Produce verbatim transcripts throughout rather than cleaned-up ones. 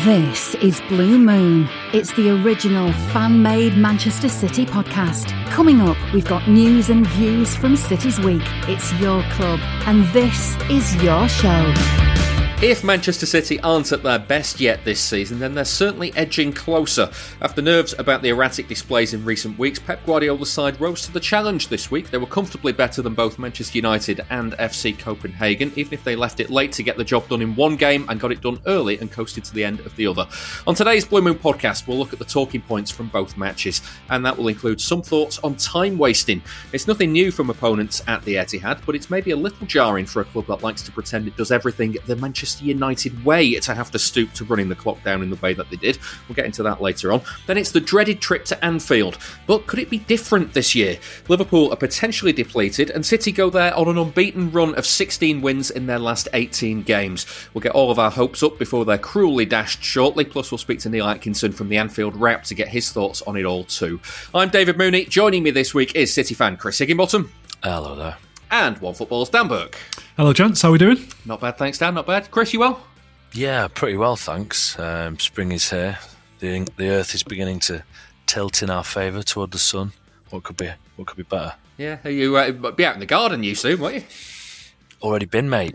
This is Blue Moon. It's the original fan-made Manchester City podcast. Coming up, we've got news and views from City's Week. It's your club, and this is your show. If Manchester City aren't at their best yet this season, then they're certainly edging closer. After nerves about the erratic displays in recent weeks, Pep Guardiola's side rose to the challenge this week. They were comfortably better than both Manchester United and F C Copenhagen, even if they left it late to get the job done in one game and got it done early and coasted to the end of the other. On today's Blue Moon podcast, we'll look at the talking points from both matches, and that will include some thoughts on time wasting. It's nothing new from opponents at the Etihad, but it's maybe a little jarring for a club that likes to pretend it does everything the Manchester United way to have to stoop to running the clock down in the way that they did. We'll get into that later on. Then it's the dreaded trip to Anfield. But could it be different this year? Liverpool are potentially depleted, and City go there on an unbeaten run of sixteen wins in their last eighteen games. We'll get all of our hopes up before they're cruelly dashed shortly. Plus, we'll speak to Neil Atkinson from the Anfield Wrap to get his thoughts on it all too. I'm David Mooney. Joining me this week is City fan Chris Higginbottom. Hello there. And OneFootball's Dan Burke. Hello, gents. How are we doing? Not bad, thanks, Dan. Not bad. Chris, you well? Yeah, pretty well, thanks. Um, spring is here. The the earth is beginning to tilt in our favour toward the sun. What could be what could be better? Yeah, you uh, be out in the garden you soon, won't you? Already been, mate.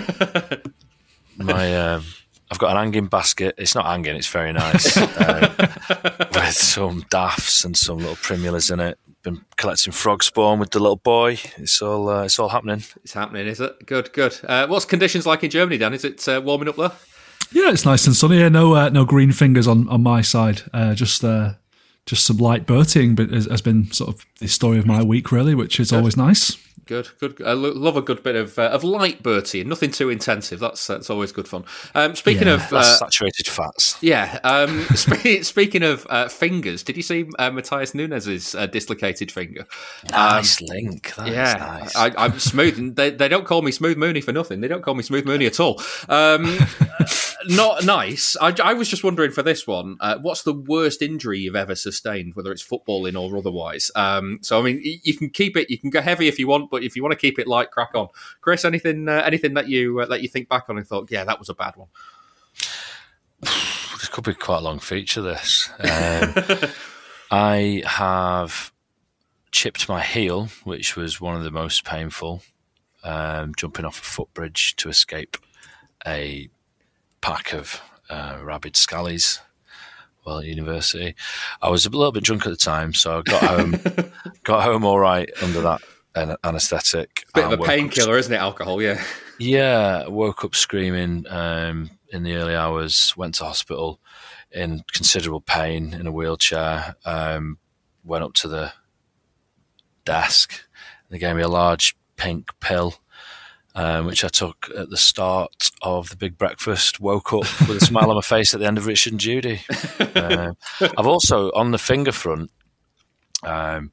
My um, I've got an hanging basket. It's not hanging. It's very nice. uh, with some daffs and some little primulas in it. Been collecting frog spawn with the little boy. It's all uh, it's all happening. It's happening, is it? Good, good. Uh, what's conditions like in Germany, Dan? Is it uh, warming up there? Yeah, it's nice and sunny. Yeah, no, uh, no green fingers on, on my side. Uh, just uh, just some light berthing, but has, has been sort of the story of my week, really, which is good. Always nice. Good, good. I love a good bit of uh, of light bertie, nothing too intensive. That's that's always good fun. Um, speaking yeah, of uh, saturated fats, yeah. Um, spe- speaking of uh, fingers, did you see uh, Matthias Nunes's uh, dislocated finger? Nice um, link. That yeah, nice. I, I'm smooth. They they don't call me Smooth Mooney for nothing. They don't call me Smooth Mooney at all. Um, not nice. I, I was just wondering for this one, uh, what's the worst injury you've ever sustained, whether it's footballing or otherwise? Um, so I mean, you can keep it. You can go heavy if you want. But if you want to keep it light, crack on. Chris, anything uh, anything that you uh, that you think back on and thought, yeah, that was a bad one? This could be quite a long feature, this. Um, I have chipped my heel, which was one of the most painful, um, jumping off a footbridge to escape a pack of uh, rabid scallies while at university. I was a little bit drunk at the time, so I got home, got home all right under that an anaesthetic. Bit of a painkiller, isn't it, alcohol? Yeah. Yeah, woke up screaming um, in the early hours, went to hospital in considerable pain in a wheelchair, um, went up to the desk. They gave me a large pink pill, um, which I took at the start of the big breakfast, woke up with a smile on my face at the end of Richard and Judy. Um, I've also, on the finger front, um,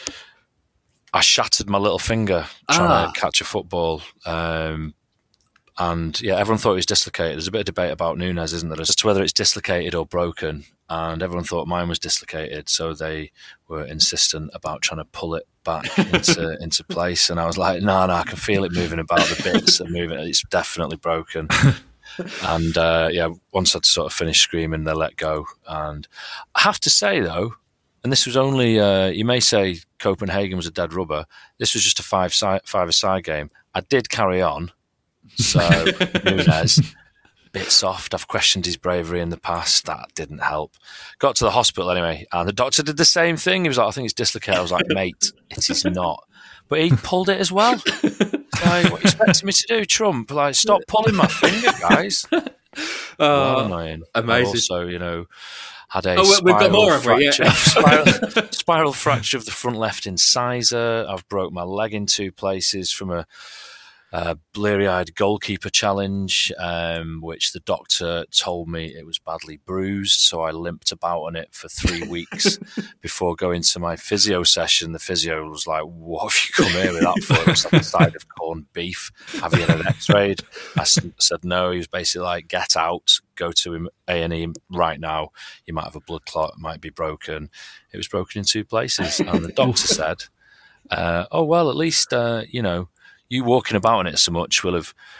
I shattered my little finger trying ah. to catch a football. Um, and yeah, everyone thought it was dislocated. There's a bit of debate about Nunes, isn't there, as to whether it's dislocated or broken. And everyone thought mine was dislocated. So they were insistent about trying to pull it back into into place. And I was like, no, no, I can feel it moving about, the bits are moving. It's definitely broken. And uh, yeah, once I'd sort of finished screaming, they let go. And I have to say, though, and this was only, uh, you may say Copenhagen was a dead rubber. This was just a five side, five-a-side game. I did carry on. So, Nunes, bit soft. I've questioned his bravery in the past. That didn't help. Got to the hospital anyway, and the doctor did the same thing. He was like, I think it's dislocated. I was like, mate, it is not. But he pulled it as well. Like, what are you expecting me to do, Trump? Like, stop pulling my finger, guys. Oh, well, annoying. Amazing. Also, you know, had a oh, we've got more of it, yeah. spiral, spiral fracture of the front left incisor. I've broke my leg in two places from a, a bleary-eyed goalkeeper challenge, um, which the doctor told me it was badly bruised, so I limped about on it for three weeks before going to my physio session. The physio was like, what have you come here with that for? It was like a side of corned beef. Have you had an x-rayed? I said no. He was basically like, get out, go to A and E right now. You might have a blood clot, it might be broken. It was broken in two places. And the doctor said, uh, oh, well, at least, uh, you know, you walking about on it so much will have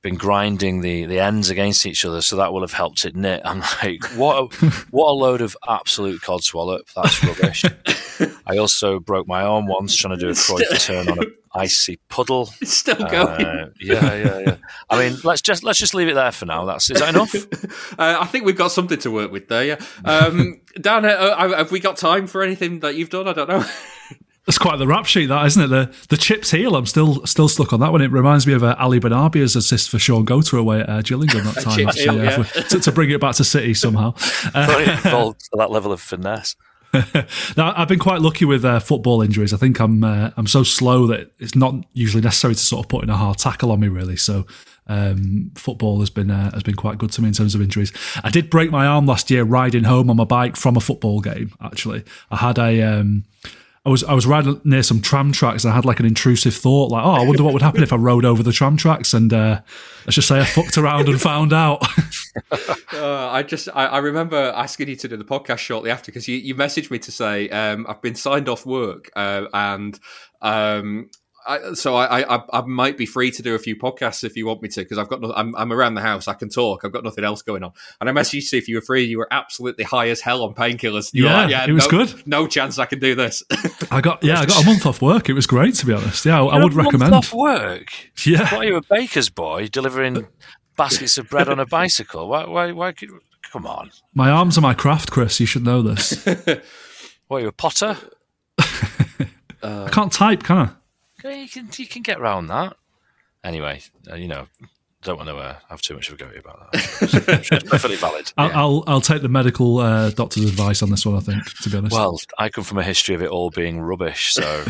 been grinding the, the ends against each other, so that will have helped it knit. I'm like, what a, what a load of absolute codswallop. That's rubbish. I also broke my arm once trying to do a Cruyff turn on an icy puddle. It's still going. Uh, yeah, yeah, yeah. I mean, let's just let's just leave it there for now. That's is that enough? uh, I think we've got something to work with there. Yeah, um, Dan, uh, have we got time for anything that you've done? I don't know. That's quite the rap sheet, that, isn't it? The the chips heel. I'm still still stuck on that one. It reminds me of uh, Ali Benabia's assist for Sean Gota away at uh, Gillingham that time. Chips heel, yeah, yeah. for, to, to bring it back to City somehow. Uh, Involved to that level of finesse. Now, I've been quite lucky with uh, football injuries. I think I'm uh, I'm so slow that it's not usually necessary to sort of put in a hard tackle on me, really. So um, football has been uh, has been quite good to me in terms of injuries. I did break my arm last year riding home on my bike from a football game. Actually, I had a. Um, I was I was riding near some tram tracks and I had like an intrusive thought, like, oh, I wonder what would happen if I rode over the tram tracks. And uh, let's just say I fucked around and found out. uh, I just I, I remember asking you to do the podcast shortly after because you, you messaged me to say um, I've been signed off work uh, and. Um, I, so I, I I might be free to do a few podcasts if you want me to because I've got no, I'm I'm around the house. I can talk. I've got nothing else going on. And I messaged you to see if you were free. You were absolutely high as hell on painkillers. You yeah, were like, yeah, it was no, good. No chance I can do this. I got yeah, I got a month off work. It was great, to be honest. Yeah, I, I would a month recommend. Off work. Yeah, what are you, a baker's boy delivering baskets of bread on a bicycle? Why? Why? Why? Come on. My arms are my craft, Chris. You should know this. What are you, a potter? uh, I can't type, can I? You can you can get around that. Anyway, uh, you know, don't want to uh, have too much of a go at you about that. It's perfectly valid. I'll, yeah. I'll I'll take the medical uh, doctor's advice on this one. I think, to be honest. Well, I come from a history of it all being rubbish, so.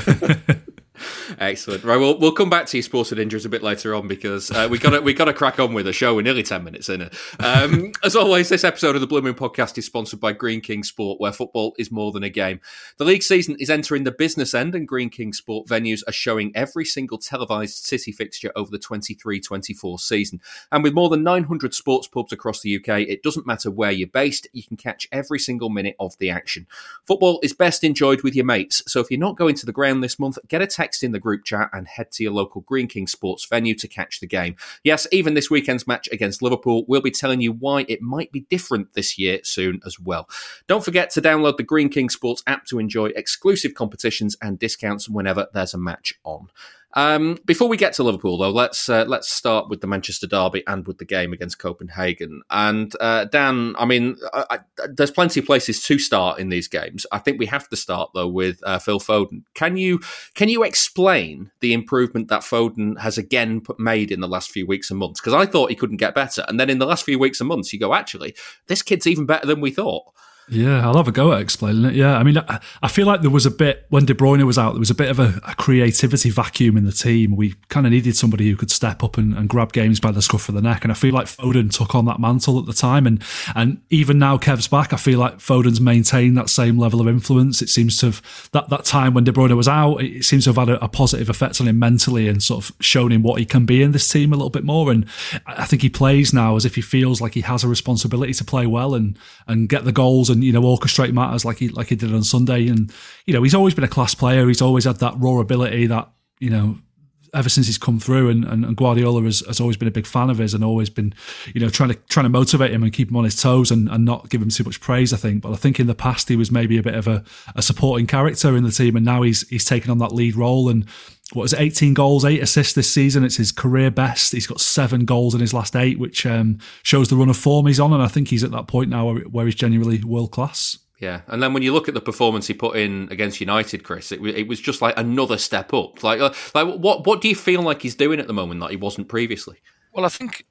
Excellent. Right, well, we'll come back to your sporting injuries a bit later on because uh, we got to we got to crack on with the show. We're nearly ten minutes in it. Um, as always, this episode of the Blue Moon Podcast is sponsored by Greene King Sport, where football is more than a game. The league season is entering the business end, and Greene King Sport venues are showing every single televised City fixture over the twenty-three twenty-four season. And with more than nine hundred sports pubs across the U K, it doesn't matter where you're based, you can catch every single minute of the action. Football is best enjoyed with your mates, so if you're not going to the ground this month, get a text in the group chat and head to your local Greene King Sports venue to catch the game. Yes, even this weekend's match against Liverpool, we'll be telling you why it might be different this year soon as well. Don't forget to download the Greene King Sports app to enjoy exclusive competitions and discounts whenever there's a match on. Um, before we get to Liverpool, though, let's uh, let's start with the Manchester derby and with the game against Copenhagen. And uh, Dan, I mean, I, I, there's plenty of places to start in these games. I think we have to start though with uh, Phil Foden. Can you can you explain the improvement that Foden has again put, made in the last few weeks and months? Because I thought he couldn't get better, and then in the last few weeks and months, you go, actually, this kid's even better than we thought. Yeah, I'll have a go at explaining it. Yeah, I mean, I feel like there was a bit, when De Bruyne was out, there was a bit of a, a creativity vacuum in the team. We kind of needed somebody who could step up and, and grab games by the scruff of the neck. And I feel like Foden took on that mantle at the time. And and even now Kev's back, I feel like Foden's maintained that same level of influence. It seems to have, that, that time when De Bruyne was out, it seems to have had a, a positive effect on him mentally and sort of shown him what he can be in this team a little bit more. And I think he plays now as if he feels like he has a responsibility to play well and, and get the goals and, you know, orchestrate matters like he like he did on Sunday. And, you know, he's always been a class player. He's always had that raw ability that, you know, ever since he's come through, and, and Guardiola has, has always been a big fan of his and always been, you know, trying to trying to motivate him and keep him on his toes and, and not give him too much praise, I think. But I think in the past he was maybe a bit of a, a supporting character in the team, and now he's he's taken on that lead role. And what is it, eighteen goals, eight assists this season? It's his career best. He's got seven goals in his last eight, which um, shows the run of form he's on. And I think he's at that point now where, where he's genuinely world class. Yeah, and then when you look at the performance he put in against United, Chris, it, it was just like another step up. Like, like what what do you feel like he's doing at the moment that he wasn't previously? Well, I think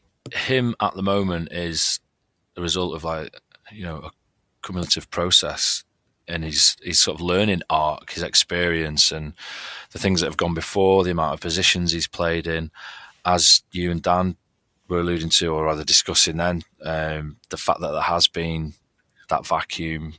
him at the moment is the result of, like, you know, a cumulative process, and he's he's sort of learning arc, his experience, and the things that have gone before, the amount of positions he's played in, as you and Dan were alluding to, or rather discussing then, um, the fact that there has been that vacuum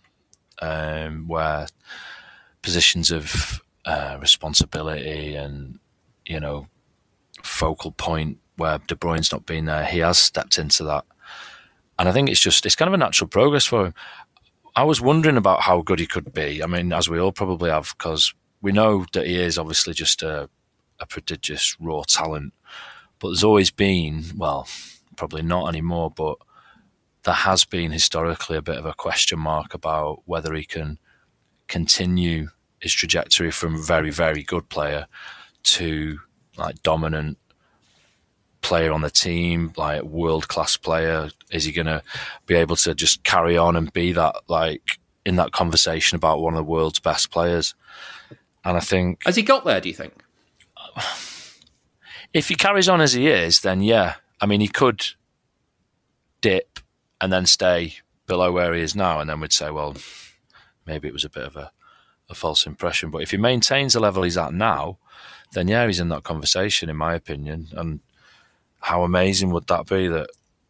um, where positions of uh, responsibility and, you know, focal point where De Bruyne's not been there, he has stepped into that. And I think it's just, it's kind of a natural progress for him. I was wondering about how good he could be. I mean, as we all probably have, because we know that he is obviously just a, a prodigious raw talent. But there's always been, well, probably not anymore, but there has been historically a bit of a question mark about whether he can continue his trajectory from very, very good player to like dominant player on the team, like world-class player. Is he going to be able to just carry on and be that, like, in that conversation about one of the world's best players? And I think... Has he got there, do you think? If he carries on as he is, then yeah. I mean, he could dip and then stay below where he is now, and then we'd say, well, maybe it was a bit of a, a false impression. But if he maintains the level he's at now, then yeah, he's in that conversation, in my opinion. And how amazing would that be that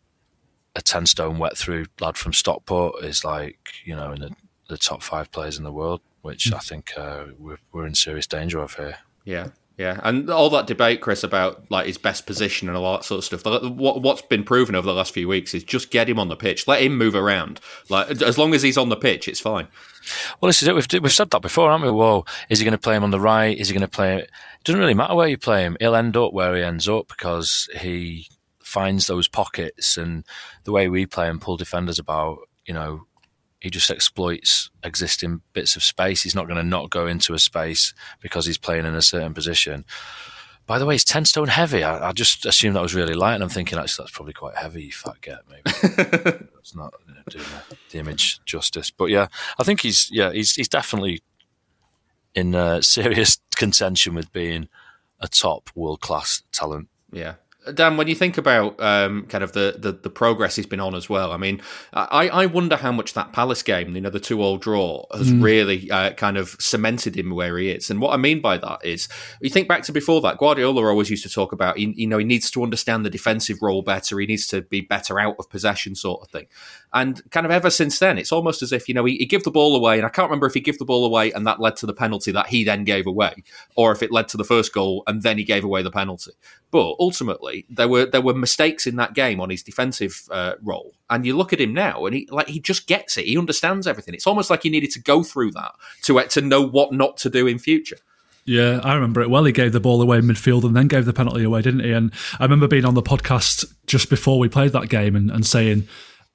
a ten-stone wet-through lad from Stockport is, like, you know, in the, the top five players in the world, which mm. I think uh, we're, we're in serious danger of here. Yeah, yeah. And all that debate, Chris, about like his best position and all that sort of stuff, what, what's been proven over the last few weeks is just get him on the pitch. Let him move around. Like, as long as he's on the pitch, it's fine. Well, this is it. We've, we've said that before, haven't we? Whoa, is he going to play him on the right? Is he going to play him? It doesn't really matter where you play him. He'll end up where he ends up because he finds those pockets, and the way we play and pull defenders about, you know, he just exploits existing bits of space. He's not going to not go into a space because he's playing in a certain position. By the way, he's ten stone heavy. I, I just assumed that was really light, and I'm thinking, actually, that's probably quite heavy, you fat get, maybe. It's not, you know, doing the, the image justice. But yeah, I think he's yeah he's he's definitely in uh, serious contention with being a top world-class talent. Yeah. Dan, when you think about um, kind of the, the, the progress he's been on as well, I mean, I, I wonder how much that Palace game, you know, the two-all draw, has mm. really uh, kind of cemented him where he is. And what I mean by that is, you think back to before that, Guardiola always used to talk about, you, you know, he needs to understand the defensive role better, he needs to be better out of possession sort of thing. And kind of ever since then, it's almost as if, you know, he, he gave the ball away, and I can't remember if he gave the ball away and that led to the penalty that he then gave away, or if it led to the first goal and then he gave away the penalty. But ultimately, there were there were mistakes in that game on his defensive uh, role, and you look at him now, and he like he just gets it. He understands everything. It's almost like he needed to go through that to to know what not to do in future. Yeah, I remember it well. He gave the ball away in midfield and then gave the penalty away, didn't he? And I remember being on the podcast just before we played that game and, and saying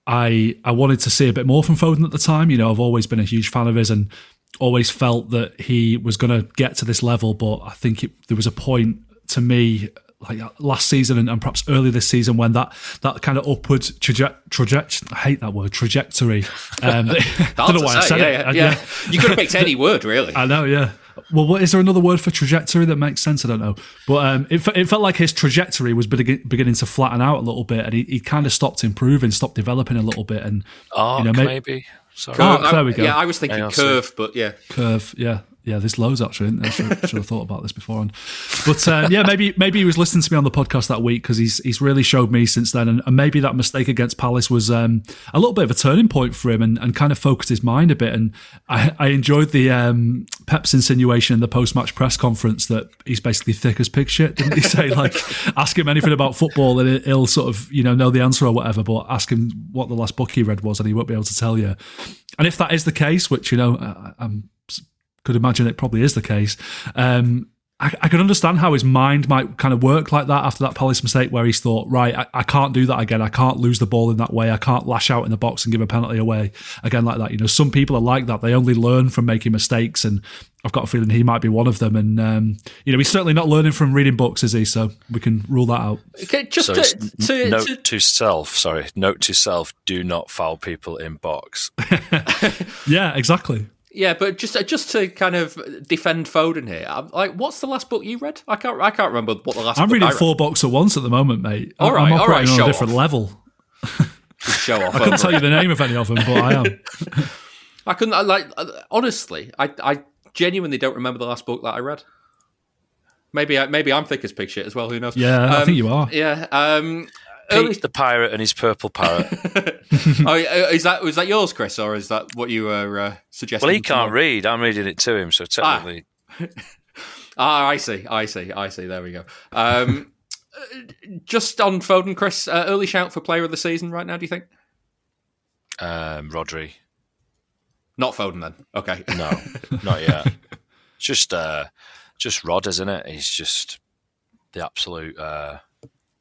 I I wanted to see a bit more from Foden at the time. You know, I've always been a huge fan of his and always felt that he was going to get to this level, but I think it, there was a point to me, like last season and, and perhaps early this season, when that that kind of upward traje- trajectory, I hate that word, trajectory. Um, I don't know why I said yeah, it. Yeah, I, yeah. yeah. You could have picked any word, really. I know, yeah. Well, what, is there another word for trajectory that makes sense? I don't know. But um, it, it felt like his trajectory was beginning to flatten out a little bit, and he, he kind of stopped improving, stopped developing a little bit. And Arc, you know, maybe. maybe. Sorry. Arc, oh, there we go. Yeah, I was thinking yeah, curve, but yeah. Curve, yeah. Yeah, there's loads actually. I should, should have thought about this beforehand. But um, yeah, maybe maybe he was listening to me on the podcast that week because he's he's really showed me since then. And, and maybe that mistake against Palace was um, a little bit of a turning point for him and, and kind of focused his mind a bit. And I, I enjoyed the um, Pep's insinuation in the post-match press conference that he's basically thick as pig shit. Didn't he say, like, ask him anything about football and he'll sort of, you know, know the answer or whatever, but ask him what the last book he read was and he won't be able to tell you. And if that is the case, which, you know, I, I'm could imagine it probably is the case. Um, I, I can understand how his mind might kind of work like that after that Palace mistake where he's thought, right, I, I can't do that again. I can't lose the ball in that way. I can't lash out in the box and give a penalty away again like that. You know, some people are like that. They only learn from making mistakes, and I've got a feeling he might be one of them. And, um, you know, he's certainly not learning from reading books, is he? So we can rule that out. Okay, just so to, to, note to... to self, sorry, note to self, do not foul people in box. Yeah, exactly. Yeah, but just just to kind of defend Foden here, I'm like, what's the last book you read? I can't I can't remember what the last. I'm book reading I read. four books at once at the moment, mate. All right, I'm all operating right, on a different off. level. Show off. I couldn't tell you the name of any of them, but I am. I couldn't. I, like honestly, I I genuinely don't remember the last book that I read. Maybe I, maybe I'm thick as pig shit as well. Who knows? Yeah, um, I think you are. Yeah. Um, Pete early... the pirate and his purple parrot. Oh, is that was that yours, Chris, or is that what you were uh, suggesting? Well, he can't read. I'm reading it to him, so technically. Ah, ah I see. I see. I see. There we go. Um, just on Foden, Chris, uh, early shout for player of the season right now. Do you think? Um, Rodri. Not Foden, then. Okay. No, not yet. Just, uh, just Rod, isn't it? He's just the absolute. Uh,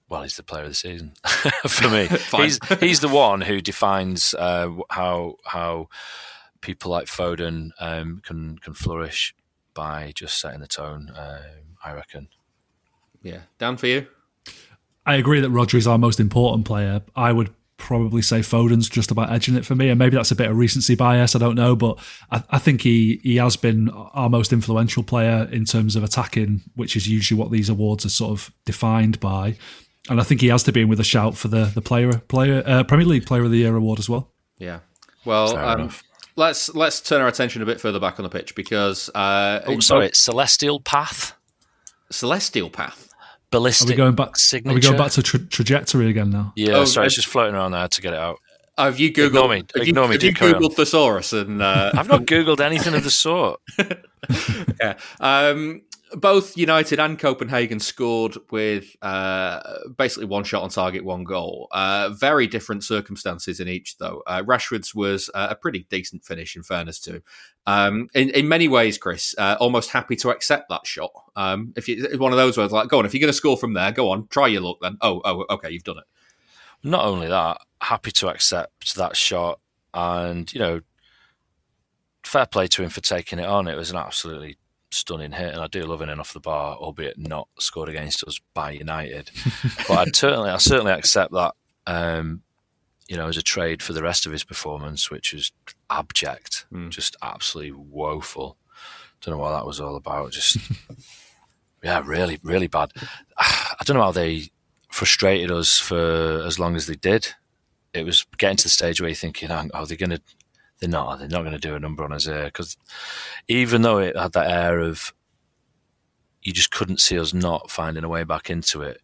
well, he's the player of the season for me. he's he's the one who defines uh, how how people like Foden um, can can flourish by just setting the tone. Um, I reckon. Yeah, Dan, for you. I agree that Rodri's our most important player. I would probably say Foden's just about edging it for me, and maybe that's a bit of recency bias, I don't know, but I, I think he he has been our most influential player in terms of attacking, which is usually what these awards are sort of defined by, and I think he has to be in with a shout for the the player player uh, Premier League Player of the Year award as well. Yeah, well, um, let's let's turn our attention a bit further back on the pitch because uh, oh, sorry, both... Celestial Path, Celestial Path. Ballistic are we going back, signature. Are we going back to tra- trajectory again now? Yeah, oh, sorry, uh, it's just floating around there to get it out. Have you Googled? Ignore me. Have Ignore you, me. Have you Googled thesaurus? And uh... I've not Googled anything of the sort. yeah. Um, both United and Copenhagen scored with uh, basically one shot on target, one goal. Uh, very different circumstances in each, though. Uh, Rashford's was uh, a pretty decent finish, in fairness to him. Um, in, in many ways, Chris, uh, almost happy to accept that shot. Um, if you, it's one of those where it's like, go on, if you're going to score from there, go on, try your luck then. Oh, oh, okay, you've done it. Not only that, happy to accept that shot, and you know, fair play to him for taking it on. It was an absolutely stunning hit, and I do love it off the bar, albeit not scored against us by United. But I'd certainly, I certainly accept that, um, you know, as a trade for the rest of his performance, which was abject, mm. just absolutely woeful. Don't know what that was all about. Just yeah, really, really bad. I don't know how they frustrated us for as long as they did. It was getting to the stage where you're thinking, "Oh, they're going to." They're not. They're not going to do a number on us here, because even though it had that air of you just couldn't see us not finding a way back into it.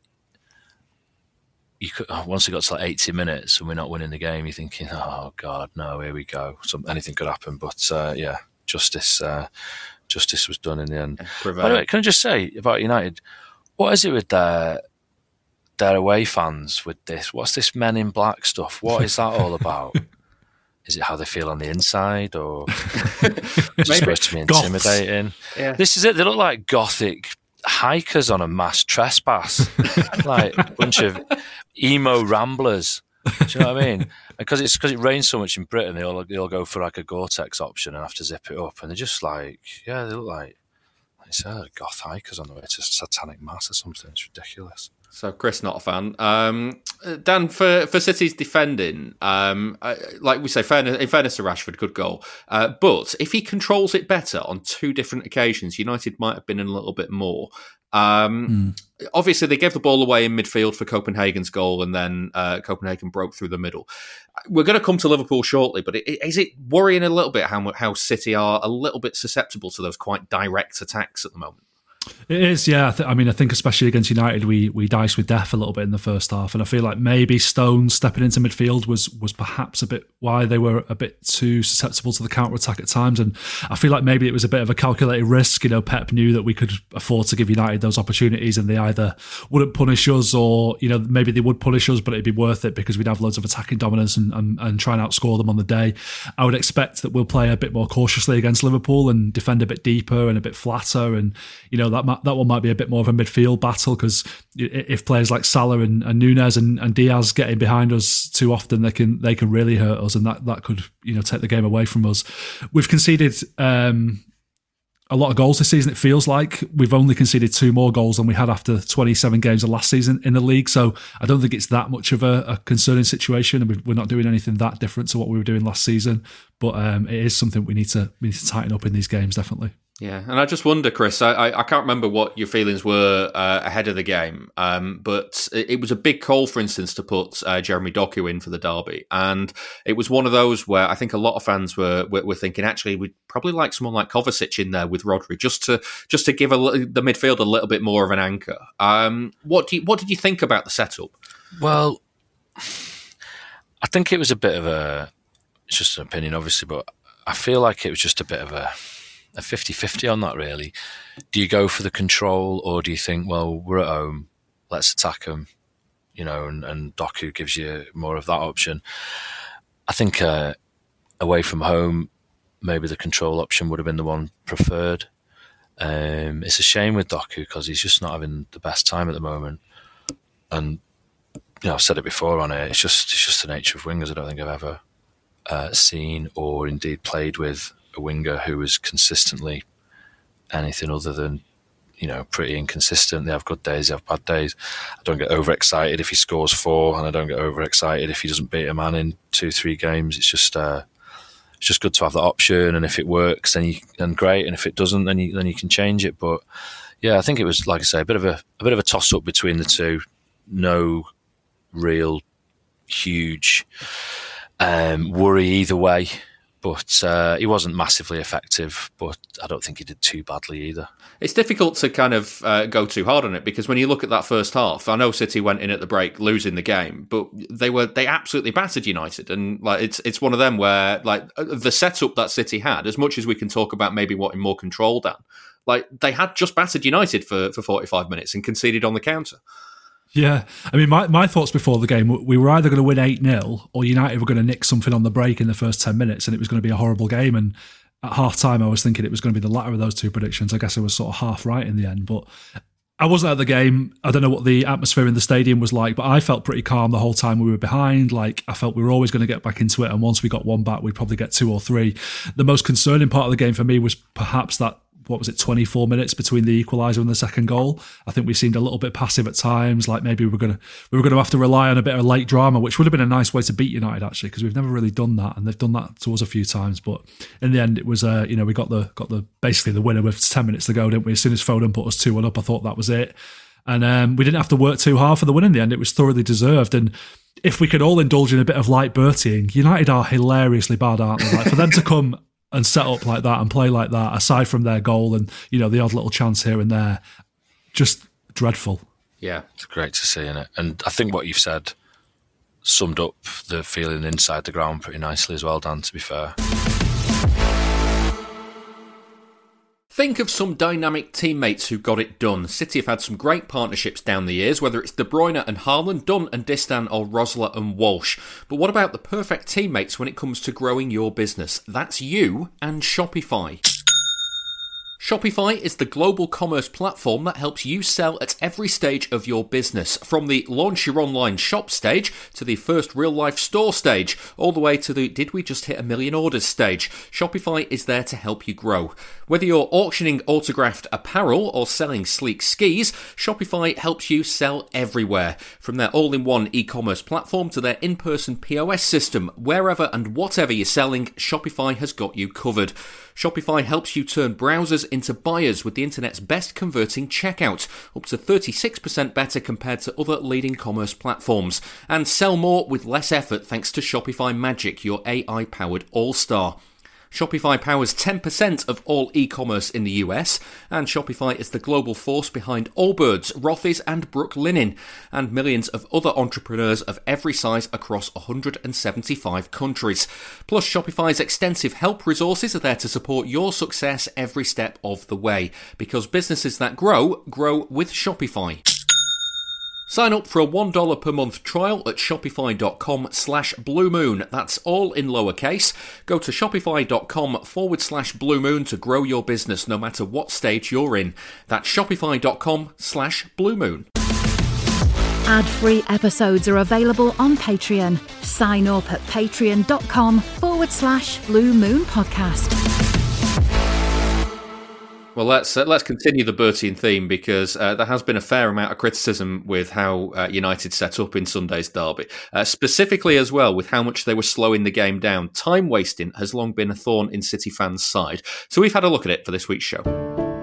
You could, once it got to like eighty minutes and we're not winning the game, you're thinking, "Oh God, no, here we go. Some, anything could happen." But uh, yeah, justice, uh, justice was done in the end. By the way, can I just say about United, what is it with their their away fans with this? What's this Men in Black stuff? What is that all about? Is it how they feel on the inside, or is it supposed to be intimidating? Yeah. This is it. They look like gothic hikers on a mass trespass, like a bunch of emo ramblers. Do you know what I mean? Because it's because it rains so much in Britain, they all they all go for like a Gore-Tex option and have to zip it up, and they're just like, yeah, they look like it's uh, goth hikers on the way to Satanic Mass or something. It's ridiculous. So Chris, not a fan. Um, Dan, for, for City's defending, um, uh, like we say, fairness, in fairness to Rashford, good goal. Uh, but if he controls it better on two different occasions, United might have been in a little bit more. Um, mm. Obviously, they gave the ball away in midfield for Copenhagen's goal, and then uh, Copenhagen broke through the middle. We're going to come to Liverpool shortly, but is it worrying a little bit how how City are a little bit susceptible to those quite direct attacks at the moment? It is, yeah. I, th- I mean, I think especially against United, we we diced with death a little bit in the first half, and I feel like maybe Stones stepping into midfield was was perhaps a bit why they were a bit too susceptible to the counter attack at times. And I feel like maybe it was a bit of a calculated risk. You know, Pep knew that we could afford to give United those opportunities, and they either wouldn't punish us, or you know, maybe they would punish us, but it'd be worth it because we'd have loads of attacking dominance and, and, and try and outscore them on the day. I would expect that we'll play a bit more cautiously against Liverpool and defend a bit deeper and a bit flatter, and you know that that one might be a bit more of a midfield battle, because if players like Salah and, and Nunez and, and Diaz get in behind us too often, they can they can really hurt us, and that, that could you know take the game away from us. We've conceded um, a lot of goals this season. It feels like we've only conceded two more goals than we had after twenty-seven games of last season in the league. So I don't think it's that much of a, a concerning situation, and we're not doing anything that different to what we were doing last season. But um, it is something we need to we need to tighten up in these games, definitely. Yeah, and I just wonder, Chris, I, I, I can't remember what your feelings were uh, ahead of the game, um, but it, it was a big call, for instance, to put uh, Jeremy Doku in for the derby. And it was one of those where I think a lot of fans were were, were thinking, actually, we'd probably like someone like Kovacic in there with Rodri, just to just to give a, the midfield a little bit more of an anchor. Um, what, do you, what did you think about the setup? Well, I think it was a bit of a, it's just an opinion, obviously, but I feel like it was just a bit of a, a fifty-fifty on that, really. Do you go for the control, or do you think, well, we're at home, let's attack them, you know, and, and Doku gives you more of that option. I think uh, away from home, maybe the control option would have been the one preferred. Um, it's a shame with Doku because he's just not having the best time at the moment. And you know, I've said it before on it. It's just it's just the nature of wingers. I don't think I've ever uh, seen or indeed played with a winger who is consistently anything other than, you know, pretty inconsistent. They have good days, they have bad days. I don't get overexcited if he scores four, and I don't get overexcited if he doesn't beat a man in two, three games. It's just uh, it's just good to have that option, and if it works, then you then great, and if it doesn't, then you then you can change it. But yeah, I think it was, like I say, a bit of a a bit of a toss up between the two. No real huge um, worry either way. But uh, he wasn't massively effective, but I don't think he did too badly either. It's difficult to kind of uh, go too hard on it, because when you look at that first half, I know City went in at the break losing the game, but they were they absolutely battered United, and like it's it's one of them where like the setup that City had, as much as we can talk about maybe wanting more control down, like they had just battered United for, for forty-five minutes and conceded on the counter. Yeah, I mean, my, my thoughts before the game, we were either going to win eight nil or United were going to nick something on the break in the first ten minutes, and it was going to be a horrible game. And at half-time, I was thinking it was going to be the latter of those two predictions. I guess I was sort of half right in the end, but I wasn't at the game. I don't know what the atmosphere in the stadium was like, but I felt pretty calm the whole time we were behind. Like, I felt we were always going to get back into it, and once we got one back, we'd probably get two or three. The most concerning part of the game for me was perhaps that, what was it, twenty-four minutes between the equaliser and the second goal. I think we seemed a little bit passive at times, like maybe we were going to we were going to have to rely on a bit of late drama, which would have been a nice way to beat United, actually, because we've never really done that, and they've done that to us a few times. But in the end, it was uh, you know, we got the got the basically the winner with ten minutes to go, didn't we? As soon as Foden put us two one up, I thought that was it, and um, we didn't have to work too hard for the win in the end. It was thoroughly deserved. And if we could all indulge in a bit of light Bertieing, United are hilariously bad, aren't they? Like, for them to come and set up like that and play like that, aside from their goal and, you know, the odd little chance here and there, just dreadful. Yeah. It's great to see, isn't it? And I think what you've said summed up the feeling inside the ground pretty nicely as well, Dan, to be fair. Think of some dynamic teammates who got it done. City have had some great partnerships down the years, whether it's De Bruyne and Haaland, Dunn and Distin, or Rosler and Walsh. But what about the perfect teammates when it comes to growing your business? That's you and Shopify. Shopify is the global commerce platform that helps you sell at every stage of your business, from the launch your online shop stage to the first real-life store stage, all the way to the did we just hit a million orders stage. Shopify is there to help you grow. Whether you're auctioning autographed apparel or selling sleek skis, Shopify helps you sell everywhere. From their all-in-one e-commerce platform to their in-person P O S system, wherever and whatever you're selling, Shopify has got you covered. Shopify helps you turn browsers into buyers with the internet's best converting checkout, up to thirty-six percent better compared to other leading commerce platforms. And sell more with less effort thanks to Shopify Magic, your A I-powered all-star. Shopify powers ten percent of all e-commerce in the U S, and Shopify is the global force behind Allbirds, Rothy's and Brooklinen, and millions of other entrepreneurs of every size across one hundred seventy-five countries. Plus, Shopify's extensive help resources are there to support your success every step of the way, because businesses that grow, grow with Shopify. Sign up for a one dollar per month trial at shopify.com slash Blue Moon. That's all in lowercase. Go to shopify.com forward slash Blue Moon to grow your business no matter what stage you're in. That's shopify.com slash Blue Moon. Ad-free episodes are available on Patreon. Sign up at patreon.com forward slash Blue Moon Podcast. Well, let's uh, let's continue the Bertieing theme, because uh, there has been a fair amount of criticism with how uh, United set up in Sunday's derby, uh, specifically as well with how much they were slowing the game down. Time wasting has long been a thorn in City fans' side, so we've had a look at it for this week's show.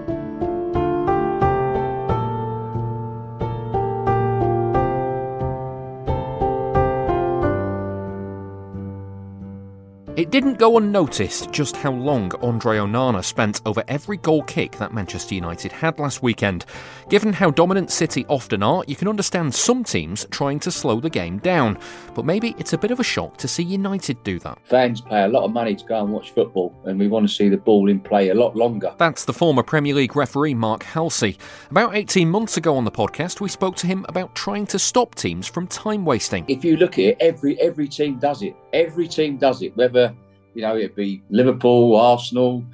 It didn't go unnoticed just how long Andre Onana spent over every goal kick that Manchester United had last weekend. Given how dominant City often are, you can understand some teams trying to slow the game down. But maybe it's a bit of a shock to see United do that. Fans pay a lot of money to go and watch football, and we want to see the ball in play a lot longer. That's the former Premier League referee Mark Halsey. About eighteen months ago on the podcast, we spoke to him about trying to stop teams from time wasting. If you look at it, every every team does it. Every team does it, whether, you know, it be Liverpool, Arsenal,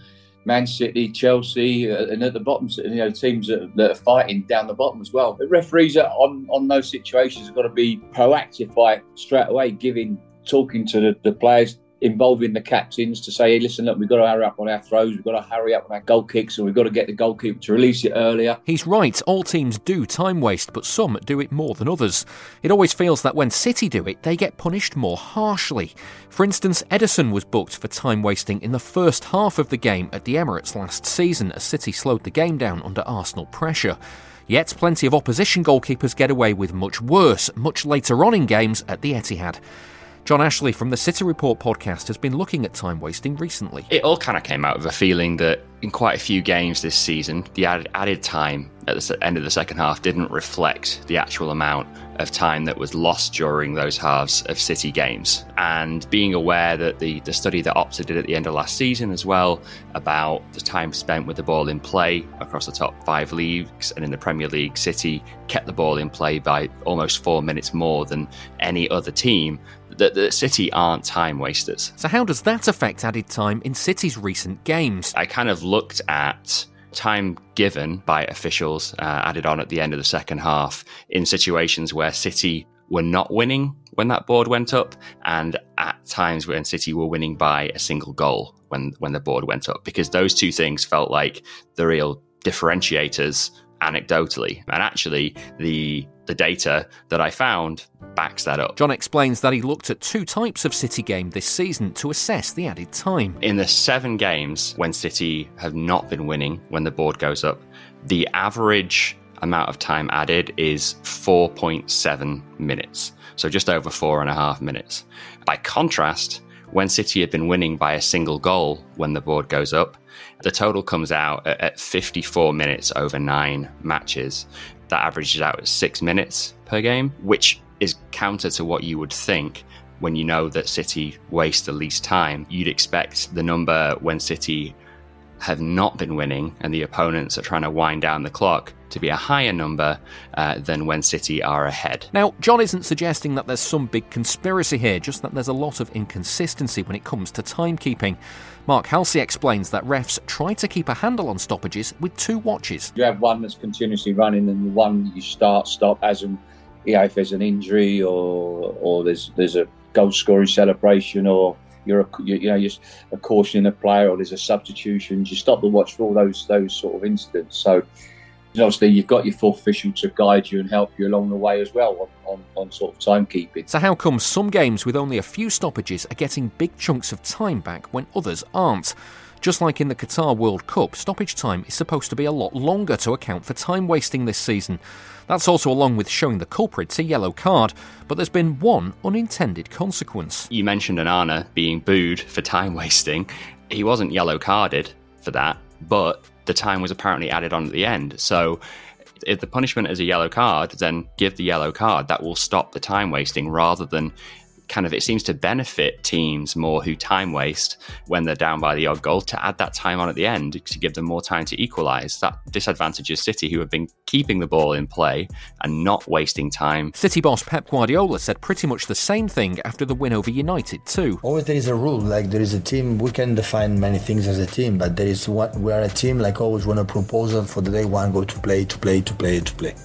Man City, Chelsea, uh, and at the bottom, you know, teams that, that are fighting down the bottom as well. The referees are on, on those situations have got to be proactive by straight away giving, talking to the, the players, involving the captains to say, hey, listen, look, we've got to hurry up on our throws, we've got to hurry up on our goal kicks, and we've got to get the goalkeeper to release it earlier. He's right, all teams do time waste, but some do it more than others. It always feels that when City do it, they get punished more harshly. For instance, Ederson was booked for time wasting in the first half of the game at the Emirates last season as City slowed the game down under Arsenal pressure. Yet plenty of opposition goalkeepers get away with much worse, much later on in games at the Etihad. John Ashley from the City Report podcast has been looking at time wasting recently. It all kind of came out of a feeling that in quite a few games this season, the added, added time at the end of the second half didn't reflect the actual amount of time that was lost during those halves of City games. And being aware that the, the study that Opta did at the end of last season as well, about the time spent with the ball in play across the top five leagues, and in the Premier League, City kept the ball in play by almost four minutes more than any other team, that, that City aren't time wasters. So how does that affect added time in City's recent games? I kind of looked at time given by officials uh, added on at the end of the second half in situations where City were not winning when that board went up, and at times when City were winning by a single goal when, when the board went up, because those two things felt like the real differentiators anecdotally. And actually, the the data that I found backs that up. John explains that he looked at two types of City game this season to assess the added time. In the seven games when City have not been winning when the board goes up, the average amount of time added is four point seven minutes. So just over four and a half minutes. By contrast, when City had been winning by a single goal when the board goes up, the total comes out at fifty-four minutes over nine matches. That averages out at six minutes per game, which is counter to what you would think when you know that City waste the least time. You'd expect the number when City have not been winning and the opponents are trying to wind down the clock to be a higher number uh, than when City are ahead. Now, John isn't suggesting that there's some big conspiracy here, just that there's a lot of inconsistency when it comes to timekeeping. Mark Halsey explains that refs try to keep a handle on stoppages with two watches. You have one that's continuously running and the one you start, stop, as in, you know, if there's an injury or or there's there's a goal scoring celebration, or you're a, you know, just a caution in a player, or there's a substitution. You stop the watch for all those those sort of incidents. So obviously you've got your fourth official to guide you and help you along the way as well on, on, on sort of timekeeping. So how come some games with only a few stoppages are getting big chunks of time back when others aren't? Just like in the Qatar World Cup, stoppage time is supposed to be a lot longer to account for time wasting this season. That's also along with showing the culprits a yellow card, but there's been one unintended consequence. You mentioned Onana being booed for time wasting. He wasn't yellow carded for that, but the time was apparently added on at the end. So if the punishment is a yellow card, then give the yellow card. That will stop the time wasting, rather than kind of, it seems to benefit teams more who time waste when they're down by the odd goal to add that time on at the end to give them more time to equalise. That disadvantages City, who have been keeping the ball in play and not wasting time. City boss Pep Guardiola said pretty much the same thing after the win over United too. Always there is a rule, like there is a team, we can define many things as a team, but there is one, we are a team, like always, when a proposal for the day one go to play, to play, to play, to play.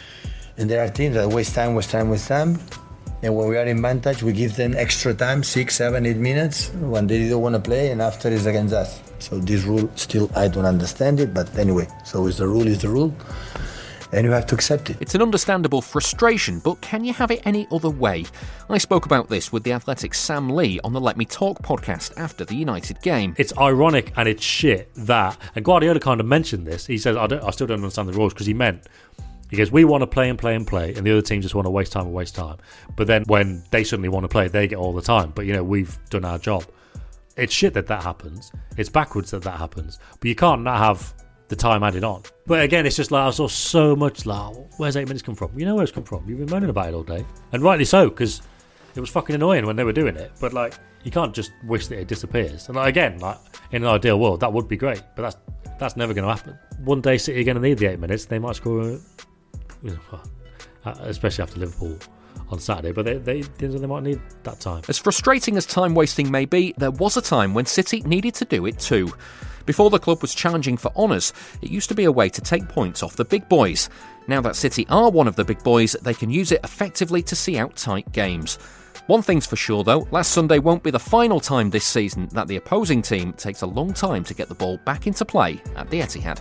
And there are teams that waste time, waste time, waste time. And when we are in advantage, we give them extra time, six, seven, eight minutes, when they don't want to play, and after is against us. So this rule, still, I don't understand it, but anyway, so is the rule is the rule, and you have to accept it. It's an understandable frustration, but can you have it any other way? I spoke about this with the Athletic's Sam Lee on the Let Me Talk podcast after the United game. It's ironic and it's shit that, and Guardiola kind of mentioned this, he says, I, don't, I still don't understand the rules, because he meant, he goes, we want to play and play and play, and the other team just want to waste time and waste time. But then when they suddenly want to play, they get all the time. But, you know, we've done our job. It's shit that that happens. It's backwards that that happens. But you can't not have the time added on. But again, it's just like, I saw so much like, where's eight minutes come from? You know where it's come from. You've been moaning about it all day. And rightly so, because it was fucking annoying when they were doing it. But, like, you can't just wish that it disappears. And, like, again, like, in an ideal world, that would be great. But that's that's never going to happen. One day City are going to need the eight minutes. They might score... A, You know, especially after Liverpool on Saturday, but they, they they might need that time. As frustrating as time wasting may be, there was a time when City needed to do it too. Before the club was challenging for honours, it used to be a way to take points off the big boys. Now that City are one of the big boys, they can use it effectively to see out tight games. One thing's for sure though, last Sunday won't be the final time this season that the opposing team takes a long time to get the ball back into play at the Etihad.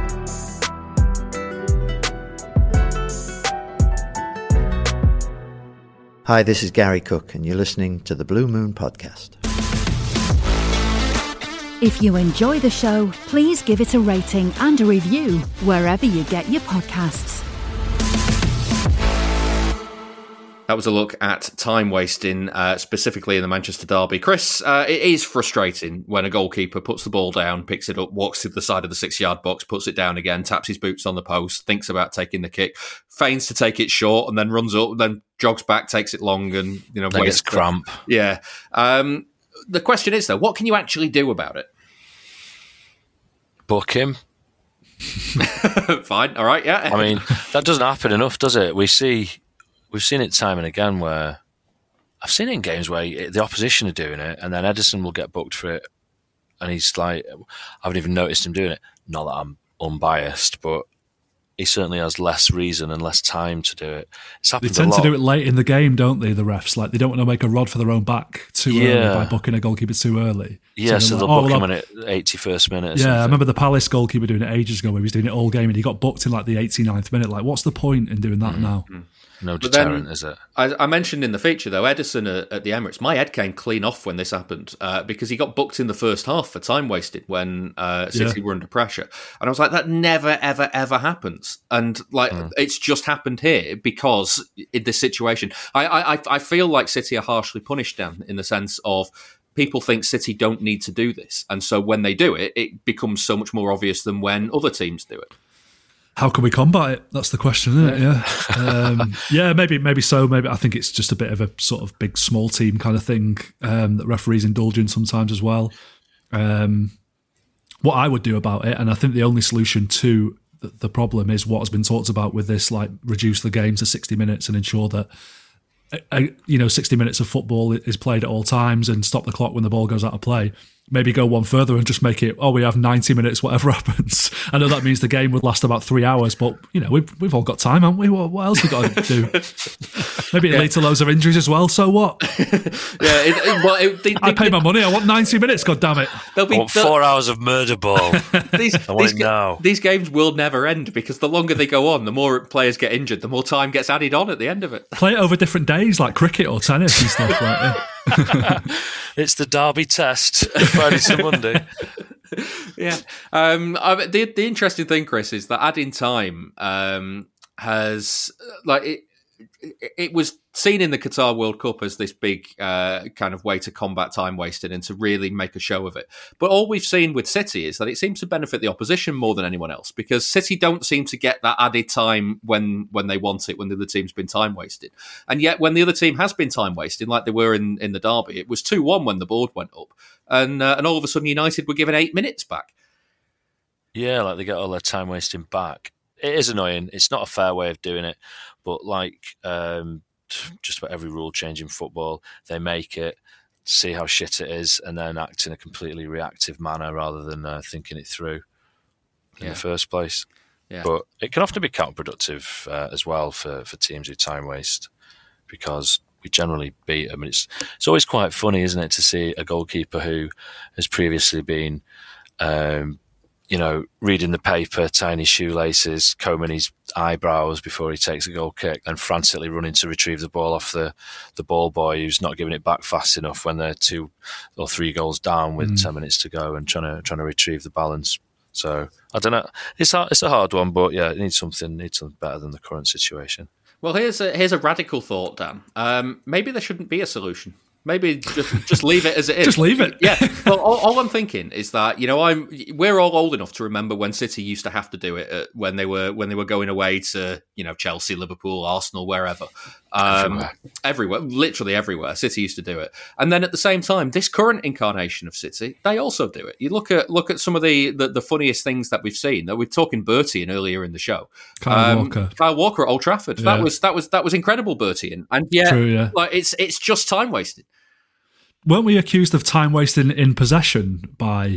Hi, this is Gary Cook and you're listening to the Blue Moon Podcast. If you enjoy the show, please give it a rating and a review wherever you get your podcasts. That was a look at time wasting, uh, specifically in the Manchester derby. Chris, uh, it is frustrating when a goalkeeper puts the ball down, picks it up, walks to the side of the six-yard box, puts it down again, taps his boots on the post, thinks about taking the kick, feigns to take it short, and then runs up, then jogs back, takes it long, and you know, then gets cramp. Yeah. Um, the question is though, what can you actually do about it? Book him. Fine. All right. Yeah. I mean, that doesn't happen enough, does it? We see. We've seen it time and again where I've seen it in games where the opposition are doing it and then Ederson will get booked for it and he's like, I haven't even noticed him doing it. Not that I'm unbiased, but he certainly has less reason and less time to do it. It's happened They tend a lot. to do it late in the game, don't they, the refs? Like, they don't want to make a rod for their own back too Yeah. early by booking a goalkeeper too early. Yeah, so, they're they'll like, oh, book well, him in at eighty-first minute or Yeah, something. I remember the Palace goalkeeper doing it ages ago where he was doing it all game and he got booked in like the eighty-ninth minute. Like, what's the point in doing that Mm. now? Mm. No But deterrent, then, is it? I, I mentioned in the feature, though, Ederson at, at the Emirates, my head came clean off when this happened uh, because he got booked in the first half for time wasted when uh, City Yeah. were under pressure. And I was like, that never, ever, ever happens. And like, Mm. it's just happened here because in this situation, I, I, I feel like City are harshly punished, Dan, in the sense of people think City don't need to do this. And so when they do it, it becomes so much more obvious than when other teams do it. How can we combat it? That's the question, isn't it? Yeah, um, yeah, maybe, maybe so. Maybe I think it's just a bit of a sort of big, small team kind of thing um, that referees indulge in sometimes as well. Um, what I would do about it, and I think the only solution to the, the problem is what has been talked about with this, like reduce the game to sixty minutes and ensure that uh, you know sixty minutes of football is played at all times and stop the clock when the ball goes out of play. Maybe go one further and just make it, oh, we have ninety minutes, whatever happens. I know that means the game would last about three hours, but, you know, we've we've all got time, haven't we? What, what else we got to do? Maybe it Yeah. leads to loads of injuries as well, so what? Yeah, it, it, well, it, they, I they- pay my money, I want ninety minutes, God damn it. They'll be I want they'll- four hours of murder ball. these, I want these, it now. these games will never end because the longer they go on, the more players get injured, the more time gets added on at the end of it. Play it over different days, like cricket or tennis and stuff like that. It's the Derby test, Friday to Monday. Yeah. Um, I, the the interesting thing, Chris, is that adding time um, has like it. It was seen in the Qatar World Cup as this big uh, kind of way to combat time wasted and to really make a show of it. But all we've seen with City is that it seems to benefit the opposition more than anyone else because City don't seem to get that added time when when they want it, when the other team's been time wasted. And yet when the other team has been time wasted, like they were in, in the derby, it was two one when the board went up. And, uh, and all of a sudden United were given eight minutes back. Yeah, like they get all their time wasting back. It is annoying. It's not a fair way of doing it. But like um, just about every rule change in football, they make it, see how shit it is, and then act in a completely reactive manner rather than uh, thinking it through in Yeah. the first place. Yeah. But it can often be counterproductive uh, as well for, for teams who time waste because we generally beat them. And it's, it's always quite funny, isn't it, to see a goalkeeper who has previously been um, you know, reading the paper, tying his shoelaces, combing his eyebrows before he takes a goal kick, and frantically running to retrieve the ball off the, the ball boy who's not giving it back fast enough when they're two or three goals down with mm. ten minutes to go and trying to trying to retrieve the balance. So I don't know. It's hard, it's a hard one, but yeah, it needs something needs something better than the current situation. Well, here's a here's a radical thought, Dan. Um, maybe there shouldn't be a solution. Maybe just just leave it as it is. Just leave it. Yeah. Well, all, all I'm thinking is that you know I'm we're all old enough to remember when City used to have to do it at, when they were when they were going away to you know Chelsea, Liverpool, Arsenal, wherever, um, everywhere. everywhere, literally everywhere. City used to do it, and then at the same time, this current incarnation of City, they also do it. You look at look at some of the the, the funniest things that we've seen. That we're talking Bertie in earlier in the show. Kyle um, Walker, Kyle Walker at Old Trafford. Yeah. That was that was that was incredible, Bertie, and, and yeah, True, yeah, like it's it's just time wasted. Weren't we accused of time wasting in possession by